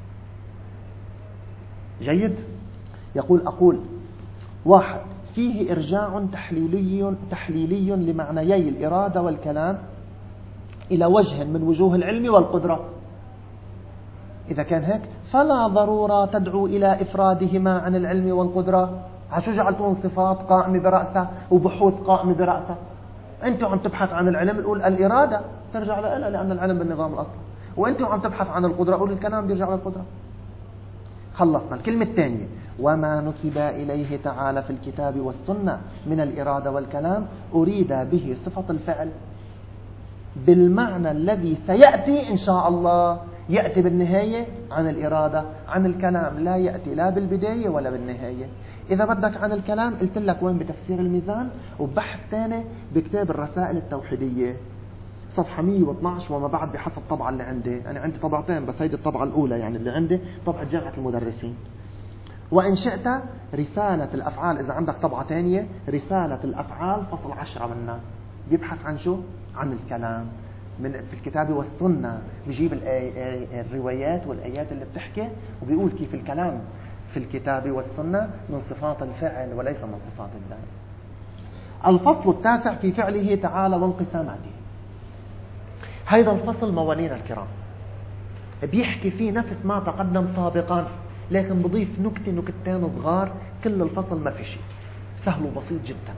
جيد. يقول أقول واحد: فيه إرجاع تحليلي, تحليلي لمعنيي الإرادة والكلام إلى وجه من وجوه العلم والقدرة. إذا كان هيك فلا ضرورة تدعو إلى إفرادهما عن العلم والقدرة. عشو جعلتون صفات قائمة برأسها وبحوث قائمة برأسها؟ أنتوا عم تبحث عن العلم، نقول الإرادة ترجع لها لأن العلم بالنظام الأصلي، وأنتوا عم تبحث عن القدرة، قول الكلام بيرجع للقدرة. خلصنا. الكلمة الثانية: وما نسب إليه تعالى في الكتاب والسنة من الإرادة والكلام أريد به صفة الفعل بالمعنى الذي سيأتي إن شاء الله. يأتي بالنهاية عن الإرادة، عن الكلام لا يأتي لا بالبداية ولا بالنهاية. إذا بدك عن الكلام قلت لك وين بتفسير الميزان، وبحث ثاني بكتاب الرسائل التوحيدية صفحة مية واثناشر وما بعد بحسب الطبعة اللي عندي. أنا عندي طبعتين بس هيدي الطبعة الأولى يعني اللي عندي طبعة جامعة المدرسين. وإن شئت رسالة الأفعال، إذا عندك طبعة ثانية رسالة الأفعال فصل عشرة منها بيبحث عن شو؟ عن الكلام من في الكتاب والسنة. بيجيب الروايات والآيات اللي بتحكي وبيقول كيف الكلام في الكتاب والسنة من صفات الفعل وليس من صفات الذات. الفصل التاسع في فعله تعالى وانقساماته. هذا الفصل موالينا الكرام بيحكي فيه نفس ما تقدم سابقا، لكن بضيف نكتة نكتين صغار. كل الفصل ما في شيء، سهل وبسيط جدا.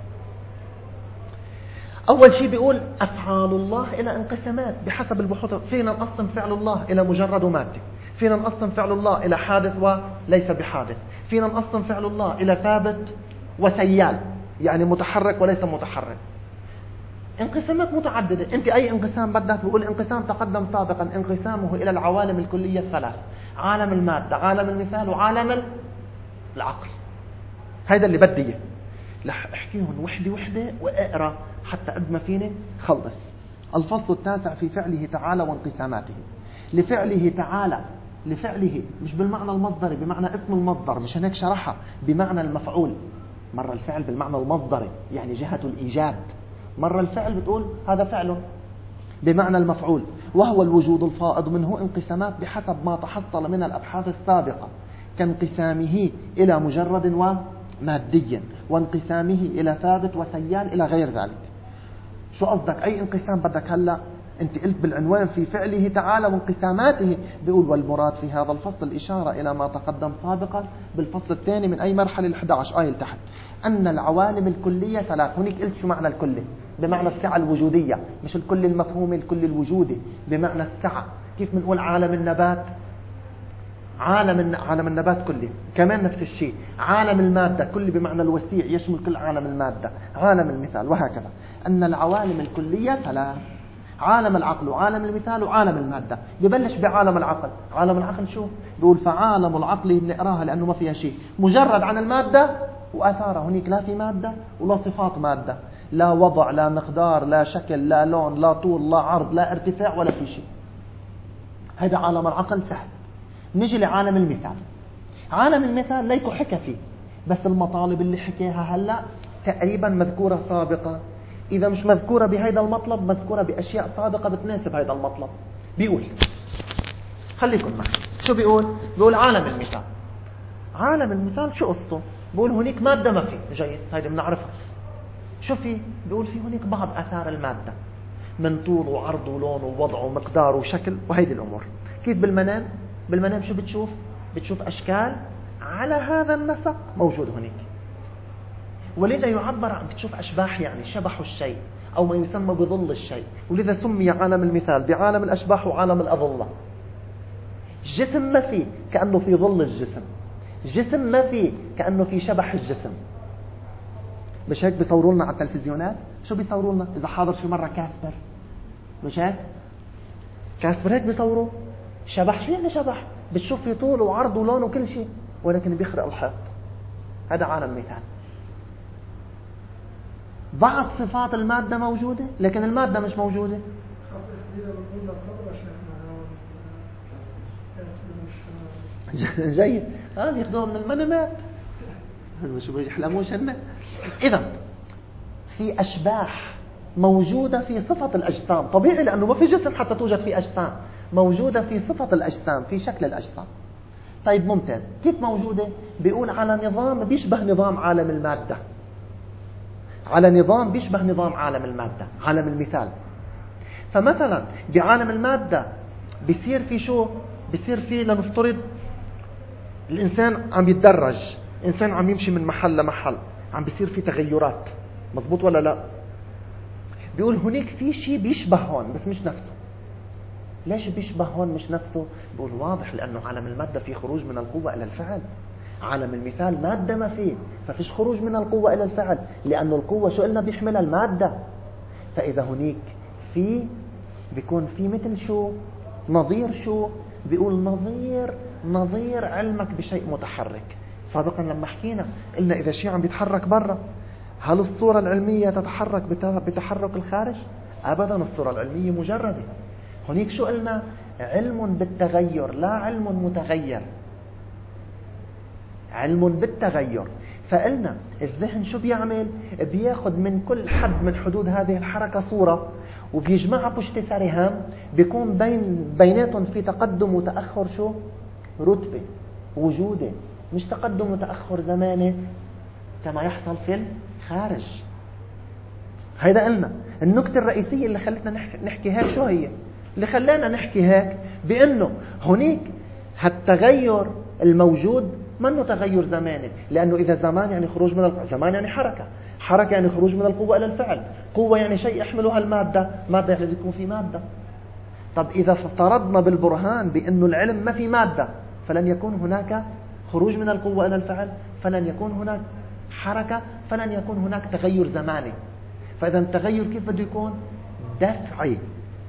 أول شيء بيقول أفعال الله إلى انقسامات بحسب البحوث. فينا نقسم فعل الله إلى مجرد ومادي، فينا نقسم فعل الله إلى حادث وليس بحادث، فينا نقسم فعل الله إلى ثابت وسيال يعني متحرك وليس متحرك. انقسامات متعددة. انت اي انقسام بدك؟ بيقول انقسام تقدم سابقا انقسامه الى العوالم الكلية الثلاث: عالم المادة، عالم المثال، وعالم العقل. هيدا اللي بدي اياه. رح احكيهم وحدة وحدة واقرا حتى قد ما فيني خلص. الفصل التاسع في فعله تعالى وانقساماته. لفعله تعالى لفعله، مش بالمعنى المصدري، بمعنى اسم المصدر، مش هناك شرحها بمعنى المفعول. مرة الفعل بالمعنى المصدري يعني جهة الإيجاد، مرة الفعل بتقول هذا فعل بمعنى المفعول. وهو الوجود الفائض منه انقسامات بحسب ما تحصل من الأبحاث السابقة، كانقسامه إلى مجرد ومادي، وانقسامه إلى ثابت وسيال إلى غير ذلك. شو قصدك؟ أي انقسام بدك هلأ؟ أنت قلت بالعنوان في فعله تعالى وانقساماته. بيقول والمراد في هذا الفصل إشارة إلى ما تقدم سابقا بالفصل الثاني من أي مرحلة الأحد عشر آية تحت، أن العوالم الكلية ثلاث. هناك قلت شو معنى الكلي؟ بمعنى السعة الوجودية، مش الكل المفهوم، الكل الوجودي بمعنى السعة. كيف بنقول عالم النبات؟ عالم عالم النبات كله، كمان نفس الشيء. عالم المادة كله بمعنى الوسيع، يشمل كل عالم المادة، عالم المثال، وهكذا. أن العوالم الكلية ثلاث: عالم العقل وعالم المثال وعالم المادة. ببلش بعالم العقل. عالم العقل شو؟ بيقول فعالم العقل، بنقراها لأنه ما فيها شيء، مجرد عن المادة وآثارها. هناك لا في مادة ولا صفات مادة، لا وضع، لا مقدار، لا شكل، لا لون، لا طول، لا عرض، لا ارتفاع، ولا في شيء. هذا عالم العقل سهل. نجي لعالم المثال. عالم المثال ليكو حكى فيه، بس المطالب اللي حكيها هلأ تقريبا مذكورة سابقا، إذا مش مذكورة بهذا المطلب مذكورة بأشياء سابقة بتناسب هذا المطلب. بيقول خليكم معي شو بيقول. بيقول عالم المثال. عالم المثال شو قصته؟ بيقول هناك مادة ما في. جيد، هيدا بنعرفها. شو في؟ بيقول في هناك بعض أثار المادة من طول وعرض ولون ووضع ومقدار وشكل وهيدي الأمور. كيف بالمنام؟ بالمنام شو بتشوف؟ بتشوف أشكال على هذا النسق موجود هناك، ولذا يعبر عن بتشوف أشباح، يعني شبح الشيء أو ما يسمى بظل الشيء، ولذا سمي عالم المثال بعالم الأشباح وعالم الأظلة. جسم ما فيه كأنه في ظل الجسم، جسم ما فيه كأنه في شبح الجسم. مش هيك بيصوروا لنا على التلفزيونات؟ شو بيصوروا لنا؟ إذا حاضر شو مرة كاسبر، مش هيك؟ كاسبر هيك بيصوروا شبح. شو يعني شبح؟ بتشوف في طول وعرض ولون وكل شيء، ولكن بيخرق الحيط. هذا عالم مثال. بعض صفات المادة موجودة لكن المادة مش موجودة. جيد، ها بياخذوها من المنامات، مش بيحلموش هن. إذا في أشباح موجودة في صفة الأجسام، طبيعي لأنه ما في جسم حتى توجد في أجسام، موجودة في صفة الأجسام، في شكل الأجسام. طيب ممتاز. كيف موجودة؟ بيقول على نظام بيشبه نظام عالم المادة، على نظام بيشبه نظام عالم المادة، عالم المثال. فمثلا بعالم المادة بيصير في شو؟ بيصير في لنفترض الإنسان عم يتدرج، إنسان عم يمشي من محل لمحل، عم بيصير في تغيرات، مزبوط ولا لا؟ بيقول هناك في شيء بيشبه هون بس مش نفسه. ليش بيشبه هون مش نفسه؟ بيقول واضح لأنه عالم المادة في خروج من القوة إلى الفعل، عالم المثال مادة ما فيه، ففيش خروج من القوة إلى الفعل، لأنه القوة شو قلنا بيحملها المادة. فإذا هناك في بيكون في مثل شو؟ نظير شو؟ بيقول نظير نظير علمك بشيء متحرك. سابقا لما حكينا قلنا إذا شيء عم بيتحرك برا، هل الصورة العلمية تتحرك بتحرك الخارج؟ أبدا، الصورة العلمية مجردة. هناك شو قلنا؟ علم بالتغير لا علم متغير، علم بالتغير. فقلنا الذهن شو بيعمل؟ بياخد من كل حد من حدود هذه الحركة صورة وبيجمعها بوجه سرهم، بيكون بين بيناتهم في تقدم وتأخر شو؟ رتبة وجودي، مش تقدم وتأخر زماني كما يحصل في الخارج. هيدا قلنا النكتة الرئيسية اللي خلتنا نحكي هيك. شو هي اللي خلانا نحكي هيك؟ بأنه هناك هالتغير الموجود منه تغير زماني، لأنه إذا زمان يعني خروج من القوة، زمان يعني حركة، حركة يعني خروج من القوة إلى الفعل، قوة يعني شيء يحملها المادة، مادة يعني يكون في مادة. طب إذا افترضنا بالبرهان بأنه العلم ما في مادة، فلن يكون هناك خروج من القوة إلى الفعل، فلن يكون هناك حركة، فلن يكون هناك تغير زماني. فإذا التغير كيف بده يكون؟ دفعي.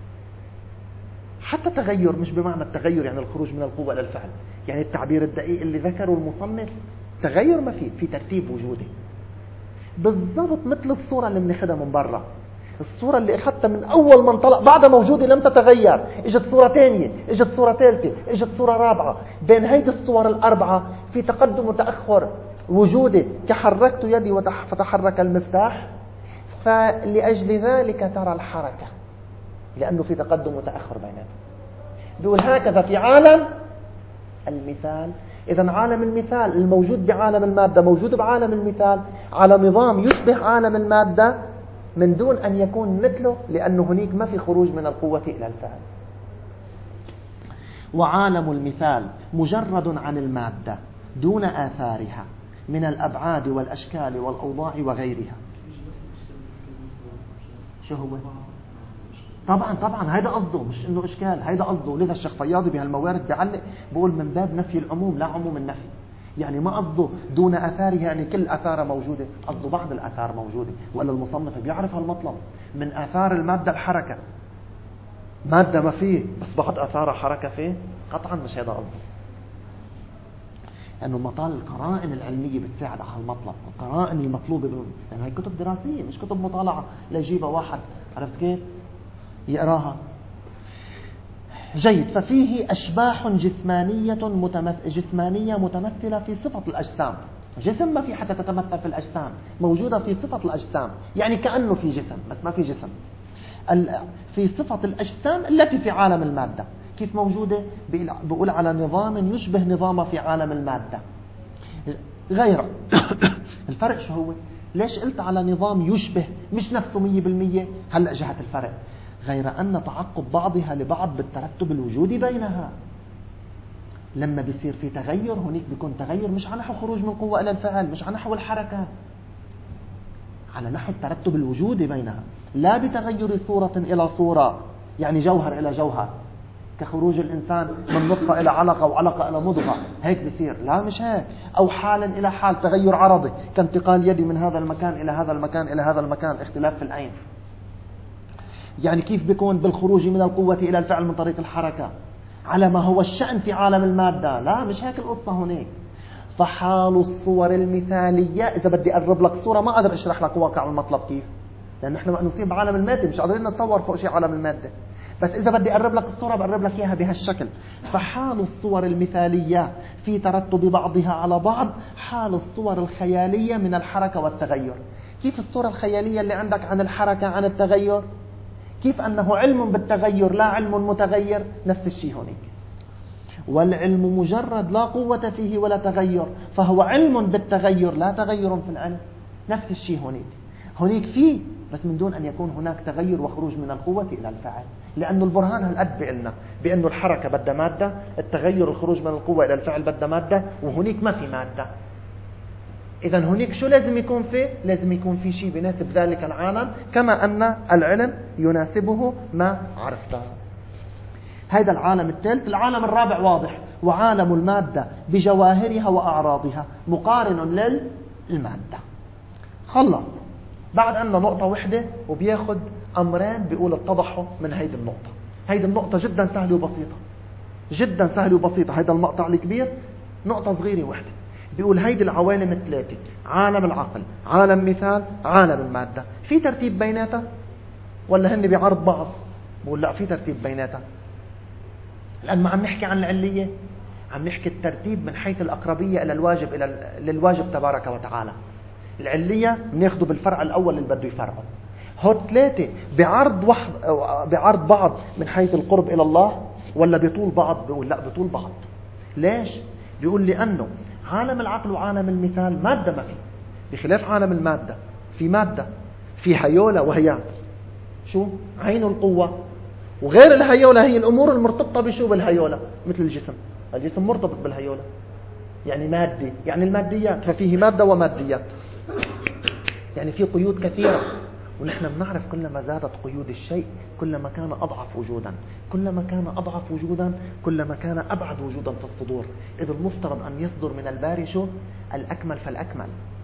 حتى تغير مش بمعنى التغير يعني الخروج من القوة إلى الفعل، يعني التعبير الدقيق اللي ذكره المصنف تغير ما فيه، في ترتيب وجودي بالضبط مثل الصورة اللي بناخدها من برا. الصورة اللي أخذتها من أول ما انطلق بعدها موجودة لم تتغير، اجت صورة ثانية، اجت صورة ثالثة، اجت صورة رابعة. بين هيدي الصور الأربعة في تقدم وتأخر وجودي. كحركت يدي فتحرك المفتاح، فلأجل ذلك ترى الحركة، لأنه في تقدم وتأخر بيناتهم. بيقول هكذا في عالم المثال. إذن عالم المثال الموجود بعالم المادة موجود بعالم المثال على نظام يشبه عالم المادة من دون أن يكون مثله، لأنه هناك ما في خروج من القوة إلى الفعل. وعالم المثال مجرد عن المادة دون آثارها من الأبعاد والأشكال والأوضاع وغيرها. شو هو؟ طبعا طبعا هيدا قصده، مش انه اشكال، هيدا قصده. لذا الشيخ فياضي بهالموارد بيعلق بيقول من باب نفي العموم لا عموم النفي. يعني ما قصده دون اثارها يعني كل اثارها موجوده، قصده بعض الاثار موجوده. والا المصنف بيعرف هالمطلب. من اثار الماده الحركه، ماده ما فيه بس بعض اثارها حركه فيه، قطعا مش هذا قصده. لانه مطال القرائن العلميه بتساعد على هالمطلب، القرائن المطلوبه لانه يعني هي كتب دراسيه مش كتب مطالعه ليجيبها واحد عرفت كيف يقراها. جيد. ففيه أشباح جسمانية متمث... جسمانية متمثلة في صفة الأجسام. جسم ما في حتى تتمثل في الأجسام، موجودة في صفة الأجسام، يعني كأنه في جسم بس ما في جسم. ال... في صفة الأجسام التي في عالم المادة. كيف موجودة؟ بيقول على نظام يشبه نظامه في عالم المادة. غير الفرق شو هو؟ ليش قلت على نظام يشبه مش نفسه مية بالمية؟ هلأ جهة الفرق غير أن تعقب بعضها لبعض بالترتب الوجودي بينها. لما بيصير في تغير هناك بيكون تغير مش على نحو خروج من قوة إلى الفعل، مش على نحو الحركة، على نحو الترتب الوجودي بينها، لا بتغير صورة إلى صورة، يعني جوهر إلى جوهر، كخروج الإنسان من نطفة إلى علقة وعلقة إلى مضغة، هيك بيصير. لا مش هيك. أو حالا إلى حال، تغير عرضي كانتقال يدي من هذا المكان إلى هذا المكان إلى هذا المكان، اختلاف في العين. يعني كيف بيكون بالخروج من القوة إلى الفعل من طريق الحركة على ما هو الشأن في عالم المادة. لا مش هيك القصة هناك. فحال الصور المثالية، إذا بدي أقرب لك صورة ما أقدر أشرح لك واقع المطلب كيف، لأن نحن نصير بعالم المادة مش قادرين نتصور فوق شيء عالم المادة. بس إذا بدي أقرب لك الصورة بقرب لك إياها بهالشكل. فحال الصور المثالية في ترتب بعضها على بعض حال الصور الخيالية من الحركة والتغير. كيف الصورة الخيالية اللي عندك عن الحركة عن التغير، كيف أنه علم بالتغير لا علم متغير، نفس الشيء هناك. والعلم مجرد لا قوة فيه ولا تغير، فهو علم بالتغير لا تغير في العلم، نفس الشيء هناك. هناك فيه بس من دون أن يكون هناك تغير وخروج من القوة إلى الفعل، لأنه البرهان هالقد بقلنا بأنه الحركة بدها مادة، التغير الخروج من القوة إلى الفعل بدها مادة، وهناك ما في مادة. إذن هناك شو لازم يكون فيه؟ لازم يكون في شيء بيناسب ذلك العالم، كما أن العلم يناسبه ما عرفته. هذا العالم الثالث. العالم الرابع واضح، وعالم المادة بجواهرها وأعراضها مقارن للمادة. خلص بعد عندنا نقطة واحدة وبياخد أمرين بيقول اتضحوا من هيدي النقطة. هيدي النقطة جدا سهلة وبسيطة، جدا سهلة وبسيطة. هيدا المقطع الكبير نقطة صغيرة واحدة. بيقول هيدي العوالم الثلاثة، عالم العقل، عالم مثال، عالم المادة، في ترتيب بيناتها ولا هن بيعارض بعض؟ بقول لا، في ترتيب بيناتها. لأن ما عم نحكي عن العلية، عم نحكي الترتيب من حيث الأقربية إلى الواجب، إلى للواجب تبارك وتعالى. العلية بناخده بالفرع الأول اللي بده يفرعه. هو ثلاثة بعرض واحد، بعرض بعض من حيث القرب إلى الله ولا بيطول بعض؟ بيقول لا، بيطول بعض. ليش؟ بيقول لأنه عالم العقل وعالم المثال مادة ما فيه، بخلاف عالم المادة في مادة، في هيولة وهي شو؟ عين القوة. وغير الهيولة هي الأمور المرتبطة بشو بالهيولة، مثل الجسم. الجسم مرتبط بالهيولة، يعني مادي، يعني الماديات. ففيه مادة وماديات، يعني في قيود كثيرة. ونحن بنعرف كلما زادت قيود الشيء كلما كان أضعف وجودا، كلما كان أضعف وجودا كلما كان أبعد وجودا في الصدور. إذ المفترض أن يصدر من الباري شو؟ الأكمل فالأكمل.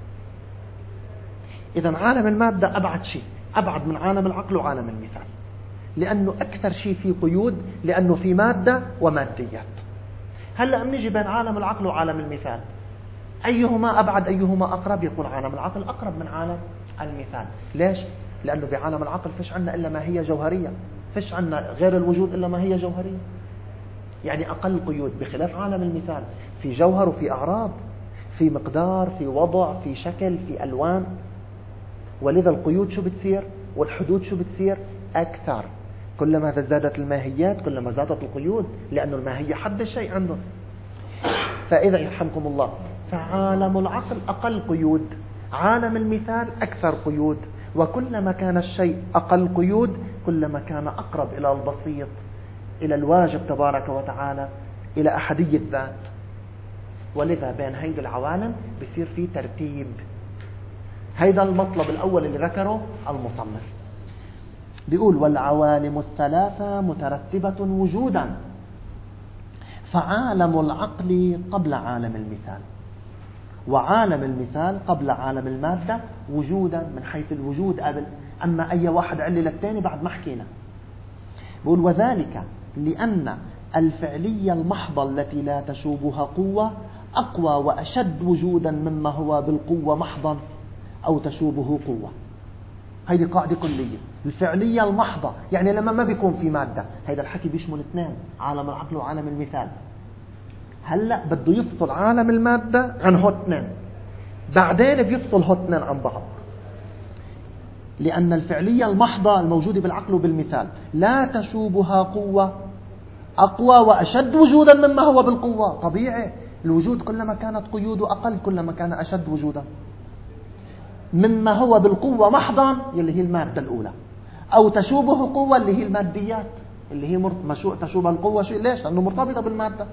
إذن عالم المادة أبعد شيء، أبعد من عالم العقل وعالم المثال، لأنه أكثر شيء فيه قيود، لأنه في مادة وماديات. هلأ بنيجي بين عالم العقل وعالم المثال، أيهما أبعد أيهما أقرب؟ يكون عالم العقل أقرب من عالم المثال. ليش؟ لأنه بعالم العقل فيش عنا إلا ما هي جوهرية، فيش عنا غير الوجود إلا ما هي جوهرية. يعني أقل قيود، بخلاف عالم المثال في جوهر وفي أعراض، في مقدار، في وضع، في شكل، في ألوان. ولذا القيود شو بتصير والحدود شو بتصير؟ أكثر. كلما زادت الماهيات كلما زادت القيود، لأن الماهية حد الشيء عندهم. فإذا يرحمكم الله، فعالم العقل أقل قيود، عالم المثال أكثر قيود. وكلما كان الشيء أقل قيود كلما كان أقرب إلى البسيط، إلى الواجب تبارك وتعالى، إلى أحدية الذات. ولذا بين هيدا العوالم بصير في ترتيب. هيدا المطلب الأول اللي ذكره المصنف، بيقول والعوالم الثلاثة مترتبة وجودا، فعالم العقل قبل عالم المثال، وعالم المثال قبل عالم المادة وجودا، من حيث الوجود قبل. أما أي واحد علل الثاني بعد ما حكينا. بيقول وذلك لأن الفعلية المحضة التي لا تشوبها قوة أقوى وأشد وجودا مما هو بالقوة محضا أو تشوبه قوة. هذه قاعدة كلية. الفعلية المحضة يعني لما ما بيكون في مادة، هذا الحكي بيشمل اثنين، عالم العقل وعالم المثال. هلأ بده يفصل عالم المادة عن هو اثنين، بعدين بيفصل هو اثنين عن بعض. لأن الفعلية المحضة الموجودة بالعقل وبالمثال لا تشوبها قوة أقوى وأشد وجودا مما هو بالقوة. طبيعي الوجود كلما كانت قيوده أقل كلما كان أشد وجودا مما هو بالقوة محضا، اللي هي المادة الأولى، أو تشوبه قوة اللي هي الماديات، اللي هي مشو... تشوبها القوة شيء. ليش؟ لأنه مرتبطة بالمادة.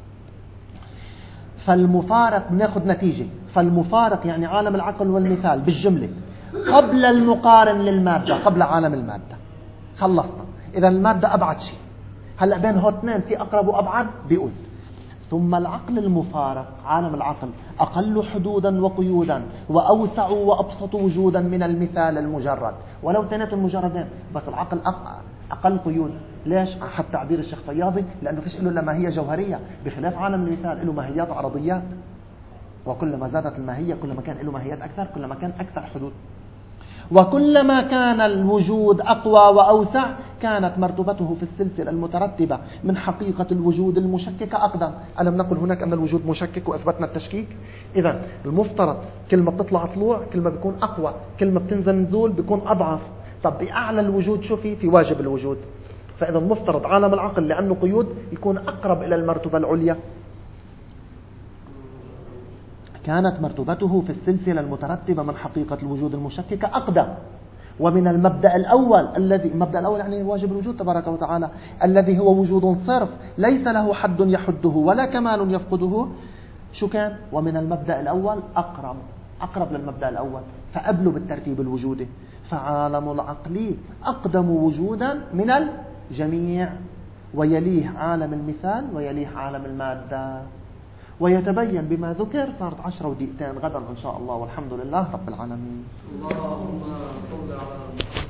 فالمفارق بناخذ نتيجة. فالمفارق يعني عالم العقل والمثال بالجملة قبل المقارن للمادة، قبل عالم المادة. خلصنا. إذا المادة أبعد شيء. هلأ بين هو اثنين في أقرب وأبعد. بيقول ثم العقل المفارق، عالم العقل أقل حدودا وقيودا وأوسع وأبسط وجودا من المثال المجرد، ولو تنتم مجردين، بس العقل أقل قيود. ليش؟ حتى تعبير الشيخ فياضي لأنه فيش له إلا ماهية جوهرية، بخلاف عالم المثال له ماهيات عرضيات، وكلما زادت الماهية كلما كان له ماهيات أكثر، كلما كان أكثر حدود. وكلما كان الوجود أقوى وأوسع كانت مرتبته في السلسلة المترتبة من حقيقة الوجود المشككة أقدم. ألم نقل هناك أن الوجود مشكك وأثبتنا التشكيك؟ إذن المفترض كل ما بتطلع طلوع كل ما بيكون أقوى، كل ما بتنزل نزول بيكون أضعف. طب بأعلى الوجود شو في؟ في واجب الوجود. فإذا المفترض عالم العقل لأنه قيود يكون أقرب إلى المرتبة العليا. كانت مرتبته في السلسلة المترتبة من حقيقة الوجود المشككة أقدم. ومن المبدأ الأول الذي المبدأ الأول يعني واجب الوجود تبارك وتعالى الذي هو وجود صرف ليس له حد يحده ولا كمال يفقده. شو كان؟ ومن المبدأ الأول أقرب أقرب للمبدأ الأول، فقبله بالترتيب الوجودي. فعالم العقل أقدم وجودا من الجميع، ويليه عالم المثال ويليه عالم المادة. ويتبين بما ذكر. صارت عشرة ودقيقتين غدا إن شاء الله، والحمد لله رب العالمين. اللهم صل على